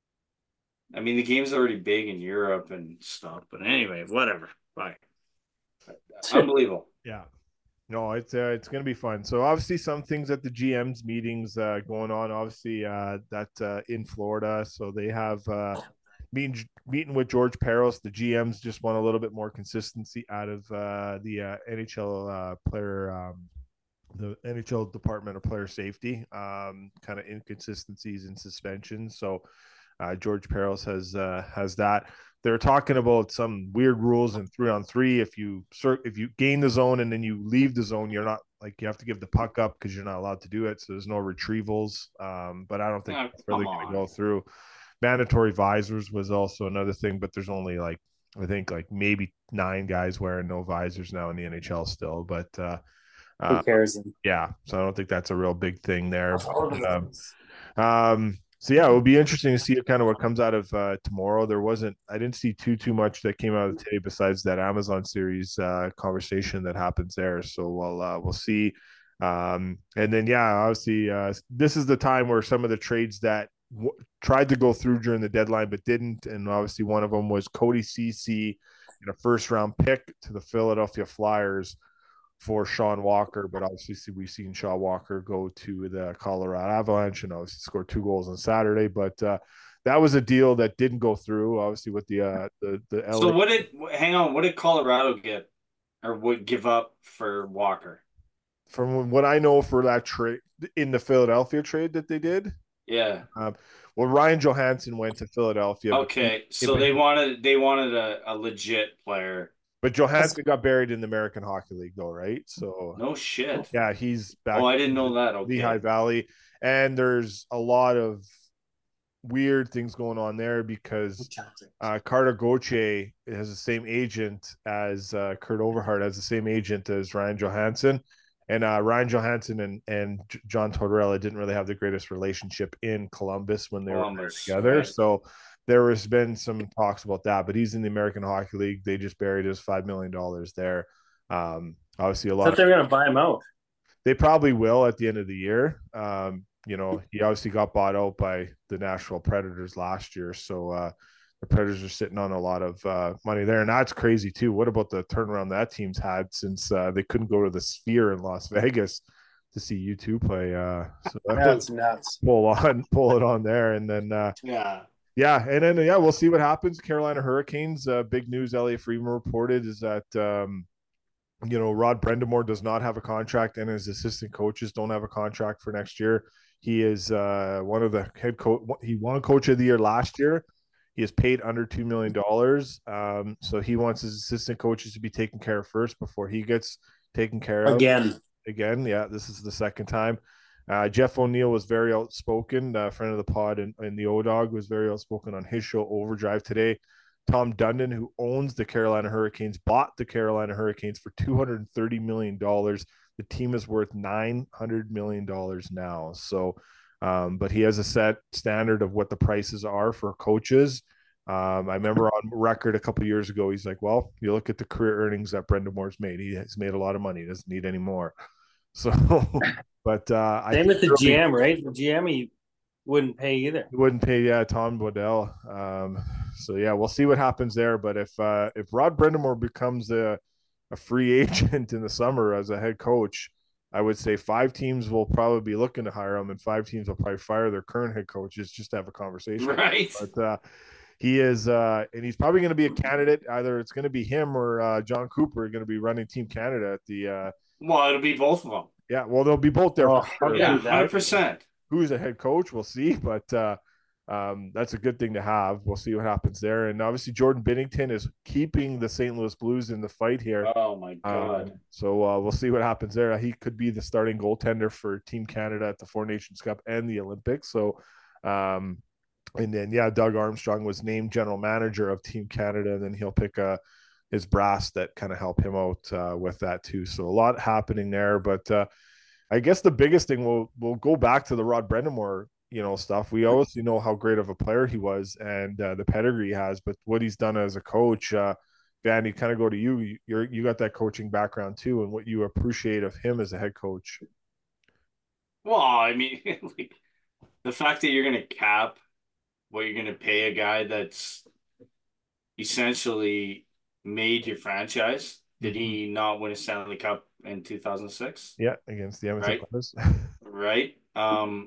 I mean, the game's already big in Europe and stuff. But anyway, whatever. Bye. Unbelievable. yeah. No, it's uh, it's gonna be fun. So obviously, some things at the G Ms meetings uh, going on. Obviously, uh, that uh, in Florida, so they have uh, meeting meeting with George Peros. The G Ms just want a little bit more consistency out of uh, the uh, N H L uh, player, um, the N H L Department of Player Safety, um, kind of inconsistencies in suspension. So uh, George Peros has uh, has that. They're talking about some weird rules in three on three. If you if you gain the zone and then you leave the zone, you're not like you have to give the puck up because you're not allowed to do it. So there's no retrievals. Um, but I don't think Oh, it's really come going to on. go through. Mandatory visors was also another thing, but there's only like I think like maybe nine guys wearing no visors now in the N H L still. But uh, Who uh, cares? yeah, so I don't think that's a real big thing there. But, um, um, So yeah, it will be interesting to see kind of what comes out of uh, tomorrow. There wasn't, I didn't see too too much that came out of today besides that Amazon series uh, conversation that happens there. So we'll uh, we'll see. Um, and then yeah, obviously uh, this is the time where some of the trades that w- tried to go through during the deadline but didn't, and obviously one of them was Cody Ceci in a first round pick to the Philadelphia Flyers for Sean Walker, but obviously we've seen Sean Walker go to the Colorado Avalanche and obviously score two goals on Saturday. But uh, that was a deal that didn't go through. Obviously with the uh, the the L A So what did hang on? What did Colorado get or would give up for Walker? from what I know for that trade in the Philadelphia trade that they did. Yeah. Um, well, Ryan Johansson went to Philadelphia, but he, Okay. yeah, So but, they wanted they wanted a, a legit player. but Johansson got buried in the American Hockey League, though, right? So No shit. yeah, he's Oh, back I didn't in know the that. Lehigh Okay. Valley, and there's a lot of weird things going on there because uh, Carter Gauthier has the same agent as uh, Kurt Overhart has the same agent as Ryan Johansson, and uh, Ryan Johansson and and John Tortorella didn't really have the greatest relationship in Columbus when they were Columbus, together. right? So there has been some talks about that, but he's in the American Hockey League. They just buried his five million dollars there. Um, obviously, a I lot thought of they were going to buy him out. they probably will at the end of the year. Um, you know, he obviously got bought out by the Nashville Predators last year, so uh, the Predators are sitting on a lot of uh, money there, and that's crazy too. What about the turnaround that team's had since uh, they couldn't go to the Sphere in Las Vegas to see U two play? Uh, so That's nuts. pull on, pull it on there, and then uh, Yeah. yeah, and then yeah, we'll see what happens. Carolina Hurricanes. Uh, big news. Elliot Friedman reported is that. Um, you know, Rod Brendamore does not have a contract, and his assistant coaches don't have a contract for next year. He is uh, one of the head coach. He won Coach of the Year last year. He is paid under two million dollars. Um, so he wants his assistant coaches to be taken care of first before he gets taken care of Again. again. Yeah, this is the second time. Uh, Jeff O'Neill was very outspoken. A uh, friend of the pod and, and the O Dog was very outspoken on his show Overdrive today. Tom Dundon, who owns the Carolina Hurricanes, bought the Carolina Hurricanes for two hundred thirty million dollars. The team is worth nine hundred million dollars now. So, um, but he has a set standard of what the prices are for coaches. Um, I remember on record a couple years ago, he's like, well, you look at the career earnings that Brendan Moore's made. He has made a lot of money. He doesn't need any more. So, but uh, I Same think with the really, G M, right? The G M he wouldn't pay either. he wouldn't pay, yeah, Tom Waddell. Um, so yeah, we'll see what happens there. But if uh, if Rod Brindamore becomes a a free agent in the summer as a head coach, I would say five teams will probably be looking to hire him, and five teams will probably fire their current head coaches just to have a conversation. Right. But uh, he is, uh, and he's probably going to be a candidate. Either it's going to be him or uh, John Cooper going to be running Team Canada at the. Uh, Well, it'll be both of them. yeah, well, they'll be both there. Oh, For how sure. Yeah, could that hundred percent. Who's a head coach? We'll see, but uh, um, that's a good thing to have. We'll see what happens there. And obviously, Jordan Binnington is keeping the Saint Louis Blues in the fight here. Oh my god! Um, so uh, we'll see what happens there. He could be the starting goaltender for Team Canada at the Four Nations Cup and the Olympics. So, um, and then yeah, Doug Armstrong was named general manager of Team Canada, and then he'll pick a his brass that kind of help him out uh, with that too. So a lot happening there, but. Uh, I guess the biggest thing we'll we'll go back to the Rod Brendamore, you know, stuff. We obviously know how great of a player he was and uh, the pedigree he has, but what he's done as a coach, uh, Vandy, kind of go to you. You're you got that coaching background too, and what you appreciate of him as a head coach. Well, I mean, like, the fact that you're going to cap what you're going to pay a guy that's essentially made your franchise. Did he not win a Stanley Cup in two thousand six? Yeah, against the Edmonton Right. Oilers. Right. Um,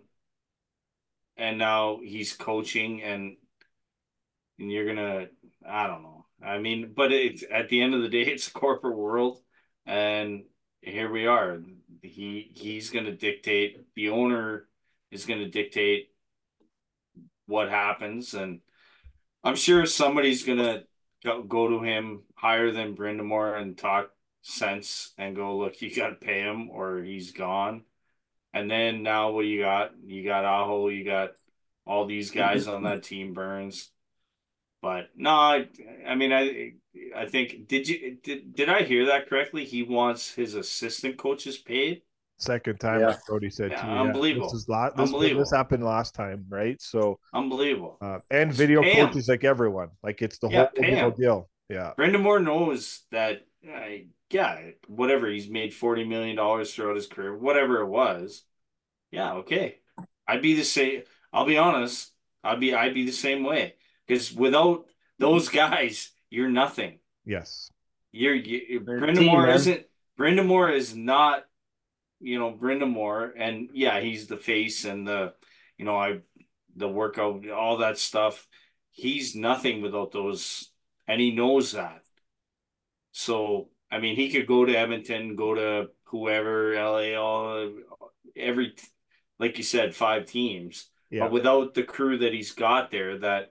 and now he's coaching, and and you're gonna, I don't know. I mean, but it's at the end of the day, it's a corporate world, and here we are. He he's gonna dictate. The owner is gonna dictate what happens, and I'm sure somebody's gonna go, go to him higher than Brindamore and talk sense and go, look, you got to pay him or he's gone. And then now what you got? You got Aho, you got all these guys on that team, Burns. But no, I, I mean, I I think did you did did I hear that correctly? He wants his assistant coaches paid. Second time, Yeah. like Cody said Yeah, to you, yeah, this unbelievable. is lot this Unbelievable. this happened last time, right? So Unbelievable. uh, and Just video pay 'em. coaches like everyone, like it's the Yeah, whole pay deal. him. deal. Yeah, Brendan Moore knows that, uh, yeah, whatever, he's made forty million dollars throughout his career, whatever it was. Yeah, okay. I'd be the same. I'll be honest. I'd be I'd be the same way. Because without those guys, you're nothing. yes, You're you, They're a Brendan team, Moore man. isn't Brendan Moore is not, you know, Brendan Moore, and yeah, he's the face and the, you know, I the workout, all that stuff. He's nothing without those, and he knows that. So, I mean, he could go to Edmonton, go to whoever, L A, all every, like you said, five teams. yeah, But without the crew that he's got there, that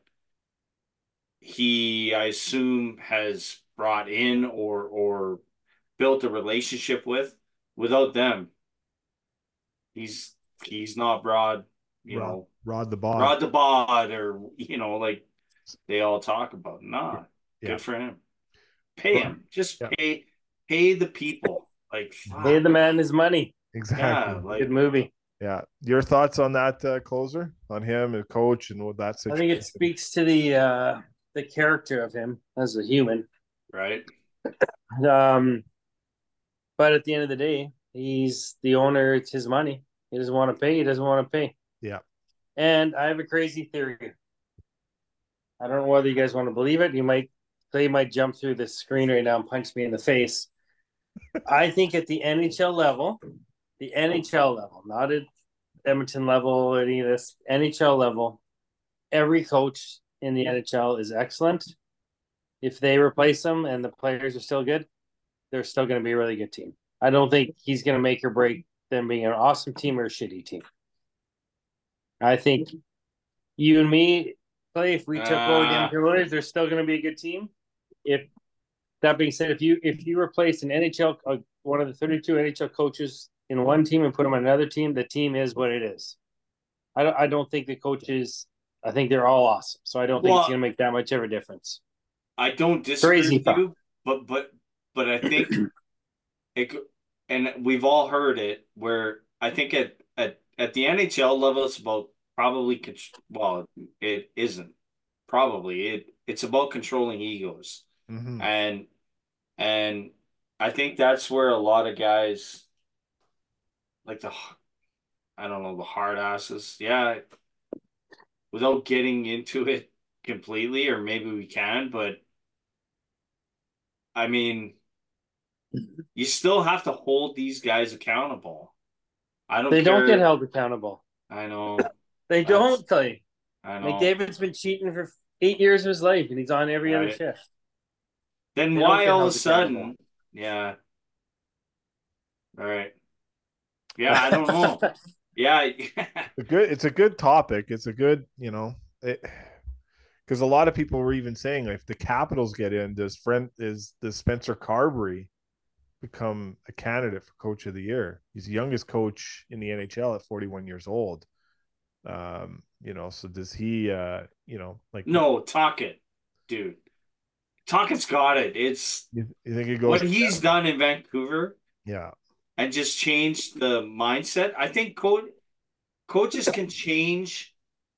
he, I assume, has brought in or or built a relationship with, without them, he's he's not broad, you Rod, know, Rod the Bod. Rod the Bod, or you know, like they all talk about. Nah, Yeah. good for him. Pay him. Just Yeah. pay pay the people. Like fuck. Pay the man his money. Exactly. Yeah, like Good movie. Yeah. Your thoughts on that uh, closer, on him and coach and what that I situation? think it speaks to the uh, the character of him as a human. right. Um, but at the end of the day, he's the owner. It's his money. He doesn't want to pay. He doesn't want to pay. Yeah. And I have a crazy theory. I don't know whether you guys want to believe it. You might, Clay might jump through the screen right now and punch me in the face. I think at the N H L level, the N H L level, not at Edmonton level, any of this, N H L level, every coach in the N H L is excellent. If they replace them and the players are still good, they're still going to be a really good team. I don't think he's going to make or break them being an awesome team or a shitty team. I think you and me, Clay, if we took Uh, over the Edmonton Oilers, they're still going to be a good team. If that being said, if you if you replace an N H L, uh, one of the thirty-two N H L coaches in one team and put them on another team, the team is what it is. I don't, I don't think the coaches, I think they're all awesome. So I don't think Well, it's going to make that much of a difference. I don't disagree Crazy with thought. you, but but but I think it, and we've all heard it, where I think at at at the N H L level, it's about probably well, it isn't probably it it's about controlling egos, Mhm. and and I think that's where a lot of guys, like the, I don't know, the hard asses, yeah, without getting into it completely, or maybe we can, but I mean, you still have to hold these guys accountable. I don't They care. don't get held accountable. I know. They That's- don't, Clay. I know. McDavid's been cheating for eight years of his life, and he's on every other Right. shift. Then They don't why get all of a held sudden? accountable. Yeah. All right. Yeah, I don't know. Yeah. A good. It's a good topic. It's a good, you know, because a lot of people were even saying if the Capitals get in, does friend is does Spencer Carberry become a candidate for Coach of the Year? He's the youngest coach in the N H L at forty-one years old. Um, you know, so does he? Uh, you know, like No, Tocchet, dude. Tocchet's got it. It's you, you think he goes? what he's done in Vancouver Yeah. and just changed the mindset. I think coach coaches can change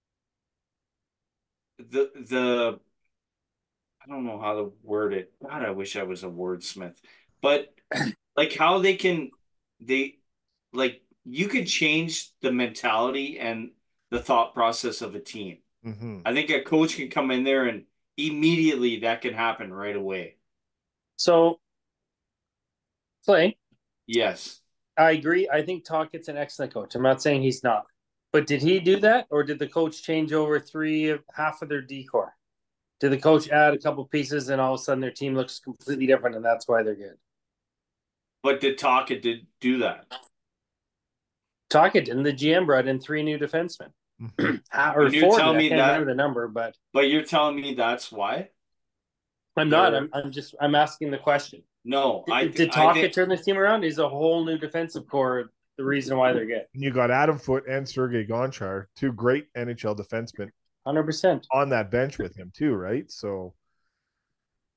the the I don't know how to word it. God, I wish I was a wordsmith. But like how they can they like you can change the mentality and the thought process of a team. Mm-hmm. I think a coach can come in there and immediately that can happen right away. So, Clay, Yes. I agree. I think Tocchett's an excellent coach. I'm not saying he's not. But did he do that, or did the coach change over three of half of their decor? Did the coach add a couple pieces, and all of a sudden their team looks completely different, and that's why they're good? But did Tocchet did do that? Tocchet didn't. The G M brought in three new defensemen, Mm-hmm. or And you're four. telling I me can't that- remember the number, but But you're telling me that's why? I'm not. They're- I'm, I'm just. I'm asking the question. No, Did, I did I Tocchet think turn this team around? Is a whole new defensive core the reason why they're good? And you got Adam Foote and Sergei Gonchar, two great N H L defensemen, Hundred percent. on that bench with him too, right? So,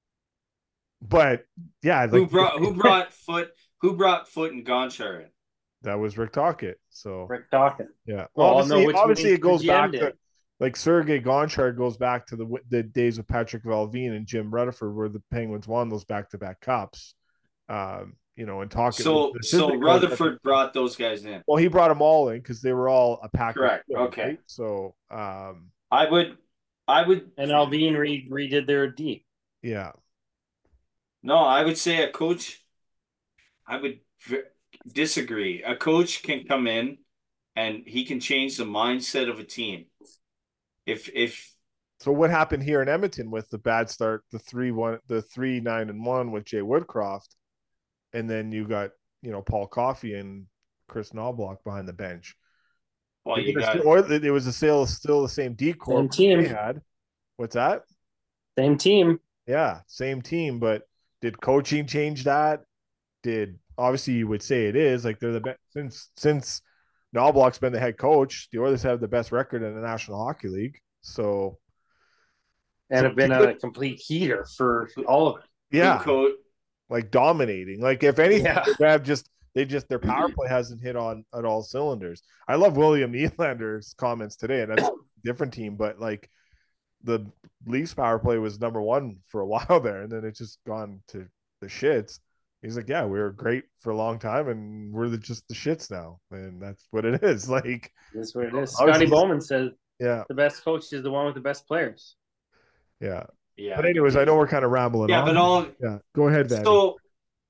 but yeah, like who brought who brought Foot who brought Foot and Gonchar in? That was Rick Tocchet. So Rick Tocchet. yeah, Well, obviously, no, which obviously it goes back did. to like Sergei Gonchar goes back to the the days of Patrick Valvine and Jim Rutherford, where the Penguins won those back to back cups. Um, you know, and Tocchet was So the so assistant coach at the- Rutherford brought those guys in. well, he brought them all in because they were all a package. Correct. Deal, Okay. right? So um, I would, I would, And Alvin re- redid their D. yeah, no, I would say a coach. I would v- disagree. A coach can come in and he can change the mindset of a team. If if so what happened here in Edmonton with the bad start, the three one, the three nine and one with Jay Woodcroft, and then you got you know Paul Coffey and Chris Knobloch behind the bench. well, It, you was, got or it was a sale, still the same D corp team they had. What's that? Same team. Yeah, same team. But did coaching change that? Did obviously you would say it is like they're the best since since Knobloch's been the head coach. The Oilers have the best record in the National Hockey League. So and so have been good, a complete heater for all of it. yeah, coach. like dominating. Like if anything, Yeah. they have just they just their power play hasn't hit on at all cylinders. I love William Nylander's comments today, and that's a different team, but like the Leafs power play was number one for a while there, and then it's just gone to the shits. He's like, yeah, we were great for a long time, and we're the, just the shits now, and that's what it is. Like that's what it is. Scotty Bowman says, yeah, the best coach is the one with the best players. Yeah, Yeah. But anyways, I know we're kind of rambling. Yeah, on. but all yeah, go ahead, Vandy. So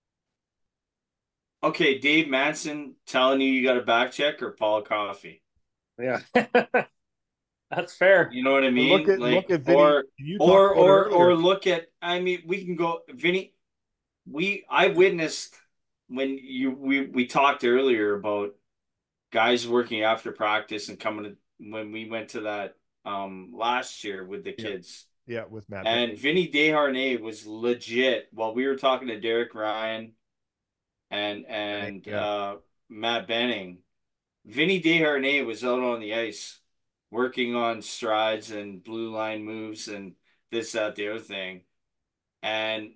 okay, Dave Manson telling you you got a back check or Paul Coffey. Yeah. That's fair. You know what I mean? Look at like, look at Vinny. or You or or or look at. I mean, we can go Vinny. We I witnessed when you we we talked earlier about guys working after practice and coming to when we went to that um last year with the kids. Yeah, with Matt. And Vinny Desharnais was legit while we were talking to Derek Ryan and and yeah. uh Matt Benning. Vinny Desharnais was out on the ice working on strides and blue line moves and this, that, the other thing. And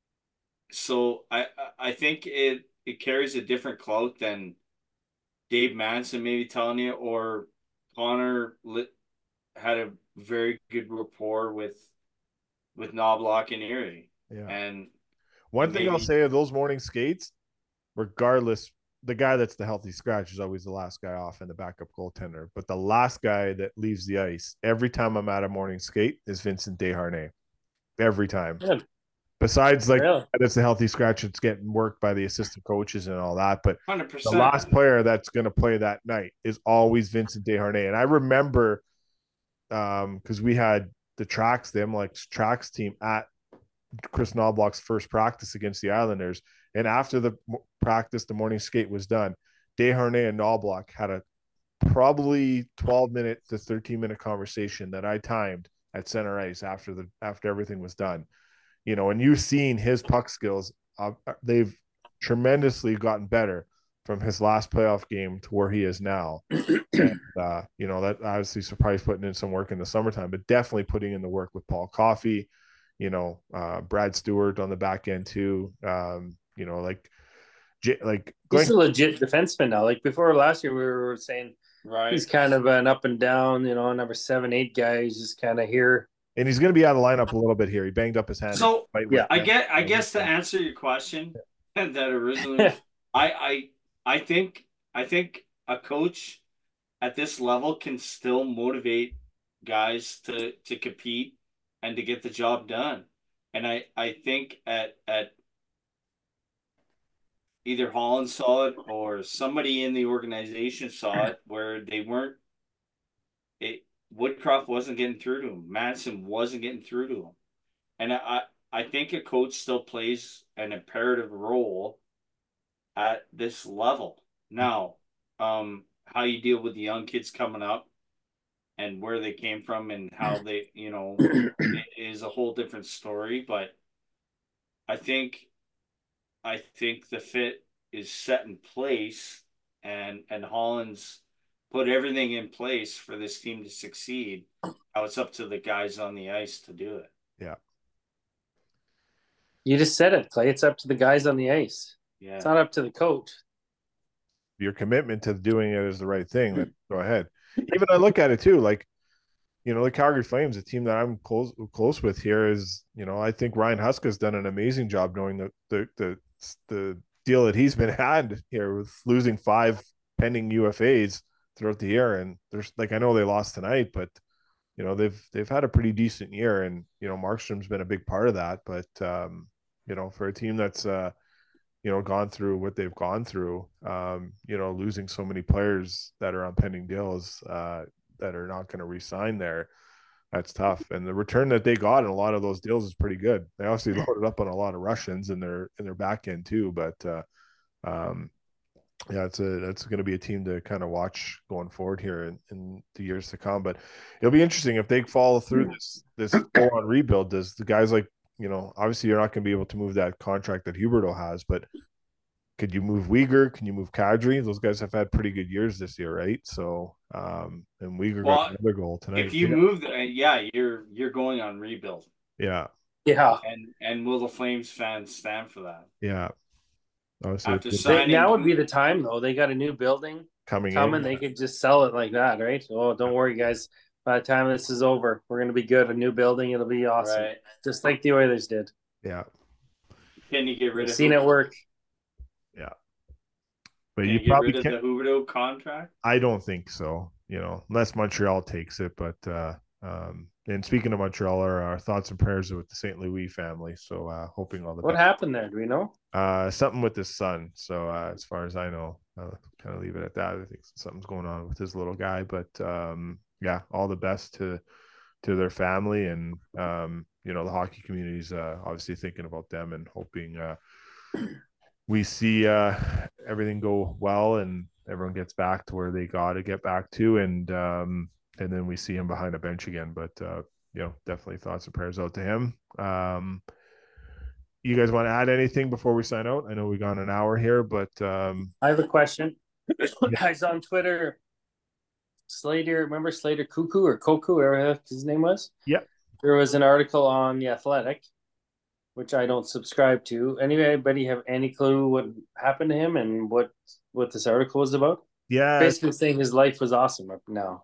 so I I think it it carries a different clout than Dave Manson maybe telling you, or Connor lit, had a very good rapport with with Knobloch and Erie. Yeah. And one thing maybe, I'll say of those morning skates, regardless, the guy that's the healthy scratch is always the last guy off and the backup goaltender. But the last guy that leaves the ice every time I'm at a morning skate is Vincent Desharnais. Every time. Good. Besides, like, really? That's a healthy scratch. It's getting worked by the assistant coaches and all that. But one hundred percent. The last player that's going to play that night is always Vincent Desharnais. And I remember um, because we had the tracks, them like tracks team at Chris Knobloch's first practice against the Islanders. And after the practice, the morning skate was done, Desharnais and Knobloch had a probably twelve minute to thirteen minute conversation that I timed at center ice after the after everything was done. You know, and you've seen his puck skills. Uh, they've tremendously gotten better from his last playoff game to where he is now. And, uh, you know, that obviously surprised putting in some work in the summertime, but definitely putting in the work with Paul Coffey, you know, uh, Brad Stewart on the back end too. Um, you know, like, like he's a legit defenseman now. Like before last year, we were saying right. He's kind of an up and down, you know, number seven, eight guy. He's just kind of here. And he's going to be out of the lineup a little bit here. He banged up his hand. So yeah, I get. I guess to answer your question, yeah. that originally, I, I, I think, I think a coach at this level can still motivate guys to to compete and to get the job done. And I, I think at at either Holland saw it or somebody in the organization saw it where they weren't. It. Woodcroft wasn't getting through to him. Madison wasn't getting through to him. And I, I think a coach still plays an imperative role at this level. Now, um, how you deal with the young kids coming up and where they came from and how they, you know, it is a whole different story. But I think, I think the fit is set in place, and and Holland's put everything in place for this team to succeed. Now it's up to the guys on the ice to do it. Yeah. You just said it, Clay. It's up to the guys on the ice. Yeah. It's not up to the coach. your commitment to doing it is the right thing, then go ahead. Even I look at it too, like, you know, the Calgary Flames, a team that I'm close close with here, is, you know, I think Ryan Huska has done an amazing job knowing the the the the deal that he's been had here with losing five pending U F As throughout the year. And there's like, I know they lost tonight, but you know, they've they've had a pretty decent year, and you know, Markstrom's been a big part of that. But um, you know, for a team that's uh, you know, gone through what they've gone through, um, you know, losing so many players that are on pending deals uh, that are not going to re-sign there, that's tough. And the return that they got in a lot of those deals is pretty good. They obviously loaded up on a lot of Russians in their in their back end too, but uh, um, yeah, it's a that's going to be a team to kind of watch going forward here in, in the years to come. But it'll be interesting if they follow through this this full on rebuild. Does the guys like, you know, obviously you're not going to be able to move that contract that Huberto has, but could you move Uyghur? Can you move Kadri? Those guys have had pretty good years this year, right? So, um, and Uyghur Well, got another goal tonight. if you yeah. move, uh, yeah, you're you're going on rebuild. Yeah. Yeah. And and will the Flames fans stand for that? Yeah. Obviously, After it's signing, Now would be the time though. They got a new building coming coming. in. They could just sell it like that, right? Oh, don't worry, guys. By the time this is over, we're gonna be good. A new building, it'll be awesome, right? Just like the Oilers did. Yeah. Can you get rid We've of? seen it work. Yeah. But Can you, you get probably rid of can't. the Huberto contract? I don't think so. You know, unless Montreal takes it. But uh, um, and speaking of Montreal, our, our thoughts and prayers are with the Saint Louis family. So uh, hoping all the What best. happened there? Do we know? Uh, something with his son. So uh, as far as I know, I'll kind of leave it at that. I think something's going on with his little guy. But um, yeah, all the best to to their family, and um, you know, the hockey community's uh, obviously thinking about them and hoping uh, we see uh, everything go well and everyone gets back to where they got to get back to, and um, and then we see him behind a bench again. But uh, you know, definitely thoughts and prayers out to him. Um, you guys want to add anything before we sign out? I know we got an hour here, but um, I have a question. Guys on Twitter, Slater, remember Slater Cuckoo or Koku, whatever his name was? Yeah. There was an article on The Athletic, which I don't subscribe to. Anybody have any clue what happened to him and what what this article was about? Yeah, basically saying his life was awesome up now.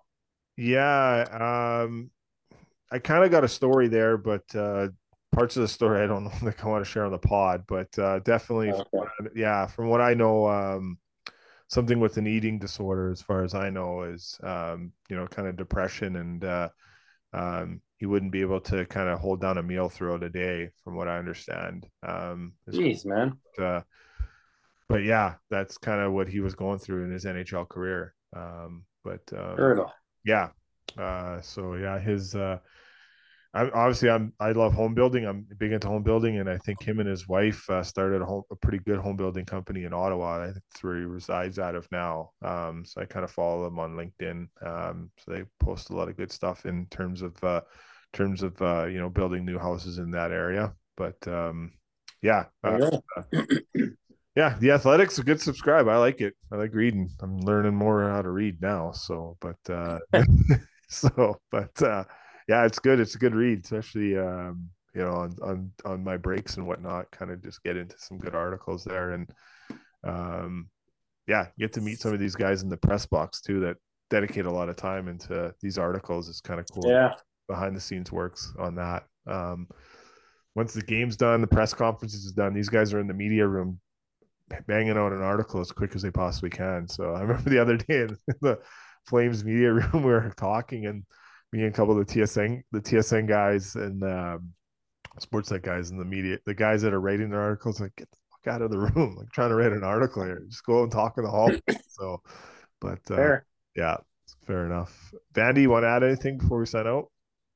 Yeah, um, I kind of got a story there, but uh, parts of the story I don't know if I want to share on the pod. But uh, definitely, Okay. from I, yeah, from what I know, um, something with an eating disorder, as far as I know, is um, you know, kind of depression, and uh, um, he wouldn't be able to kind of hold down a meal throughout a day, from what I understand. Um, Jeez, man. Uh, but yeah, that's kind of what he was going through in his N H L career. Um, but um, yeah, uh, so yeah, his. Uh, I obviously I'm I love home building. I'm big into home building, and I think him and his wife uh, started a, home, a pretty good home building company in Ottawa. I think that's where he resides out of now. Um, so I kind of follow them on LinkedIn. Um, so they post a lot of good stuff in terms of uh, terms of uh, you know, building new houses in that area. But um, yeah, uh, uh, yeah, the Athletic's a good subscribe. I like it. I like reading. I'm learning more how to read now. So, but uh, so, but. Uh, Yeah, it's good. It's a good read, especially um, you know, on on on my breaks and whatnot. Kind of just get into some good articles there, and um, yeah, get to meet some of these guys in the press box too that dedicate a lot of time into these articles. It's kind of cool. Yeah, behind the scenes works on that. Um, once the game's done, the press conferences is done. These guys are in the media room banging out an article as quick as they possibly can. So I remember the other day in the Flames media room, we were talking, and me and a couple of the T S N, the T S N guys and um, Sportsnet guys in the media, the guys that are writing the articles, like, get the fuck out of the room, like trying to write an article here. Just go and talk in the hall. So, but uh, fair. Yeah, fair enough. Vandy, you want to add anything before we sign out?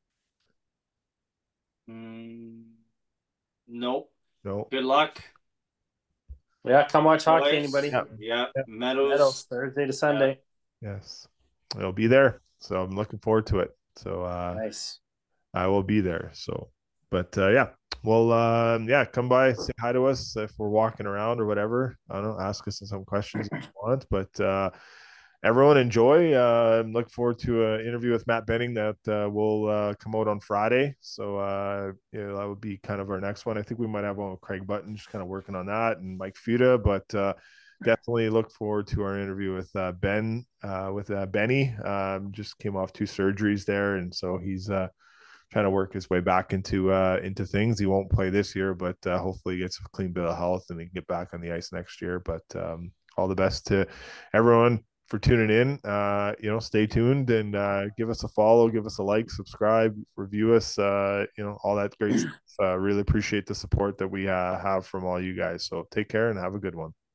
Mm, nope. No. Good luck. Yeah, come watch Boys. hockey, anybody. Yeah, yeah. yeah. Meadows. Meadows, Thursday to Sunday. Yeah. Yes, I'll be there. So I'm looking forward to it. So uh, nice. I will be there. So, but uh, yeah, well, um, yeah, come by, say hi to us if we're walking around or whatever. I don't know, ask us some questions if you want. But uh, everyone enjoy. Uh, I'm looking forward to an interview with Matt Benning that uh, will uh, come out on Friday. So uh, you know, that would be kind of our next one. I think we might have one with Craig Button, just kind of working on that, and Mike Futa. But uh, definitely look forward to our interview with uh, Ben, uh, with uh, Benny. Um, just came off two surgeries there, and so he's uh, trying to work his way back into uh, into things. He won't play this year, but uh, hopefully he gets a clean bill of health and he can get back on the ice next year. But um, all the best to everyone for tuning in. Uh, you know, stay tuned and uh, give us a follow, give us a like, subscribe, review us. Uh, you know, all that great stuff. Uh, really appreciate the support that we uh, have from all you guys. So take care and have a good one.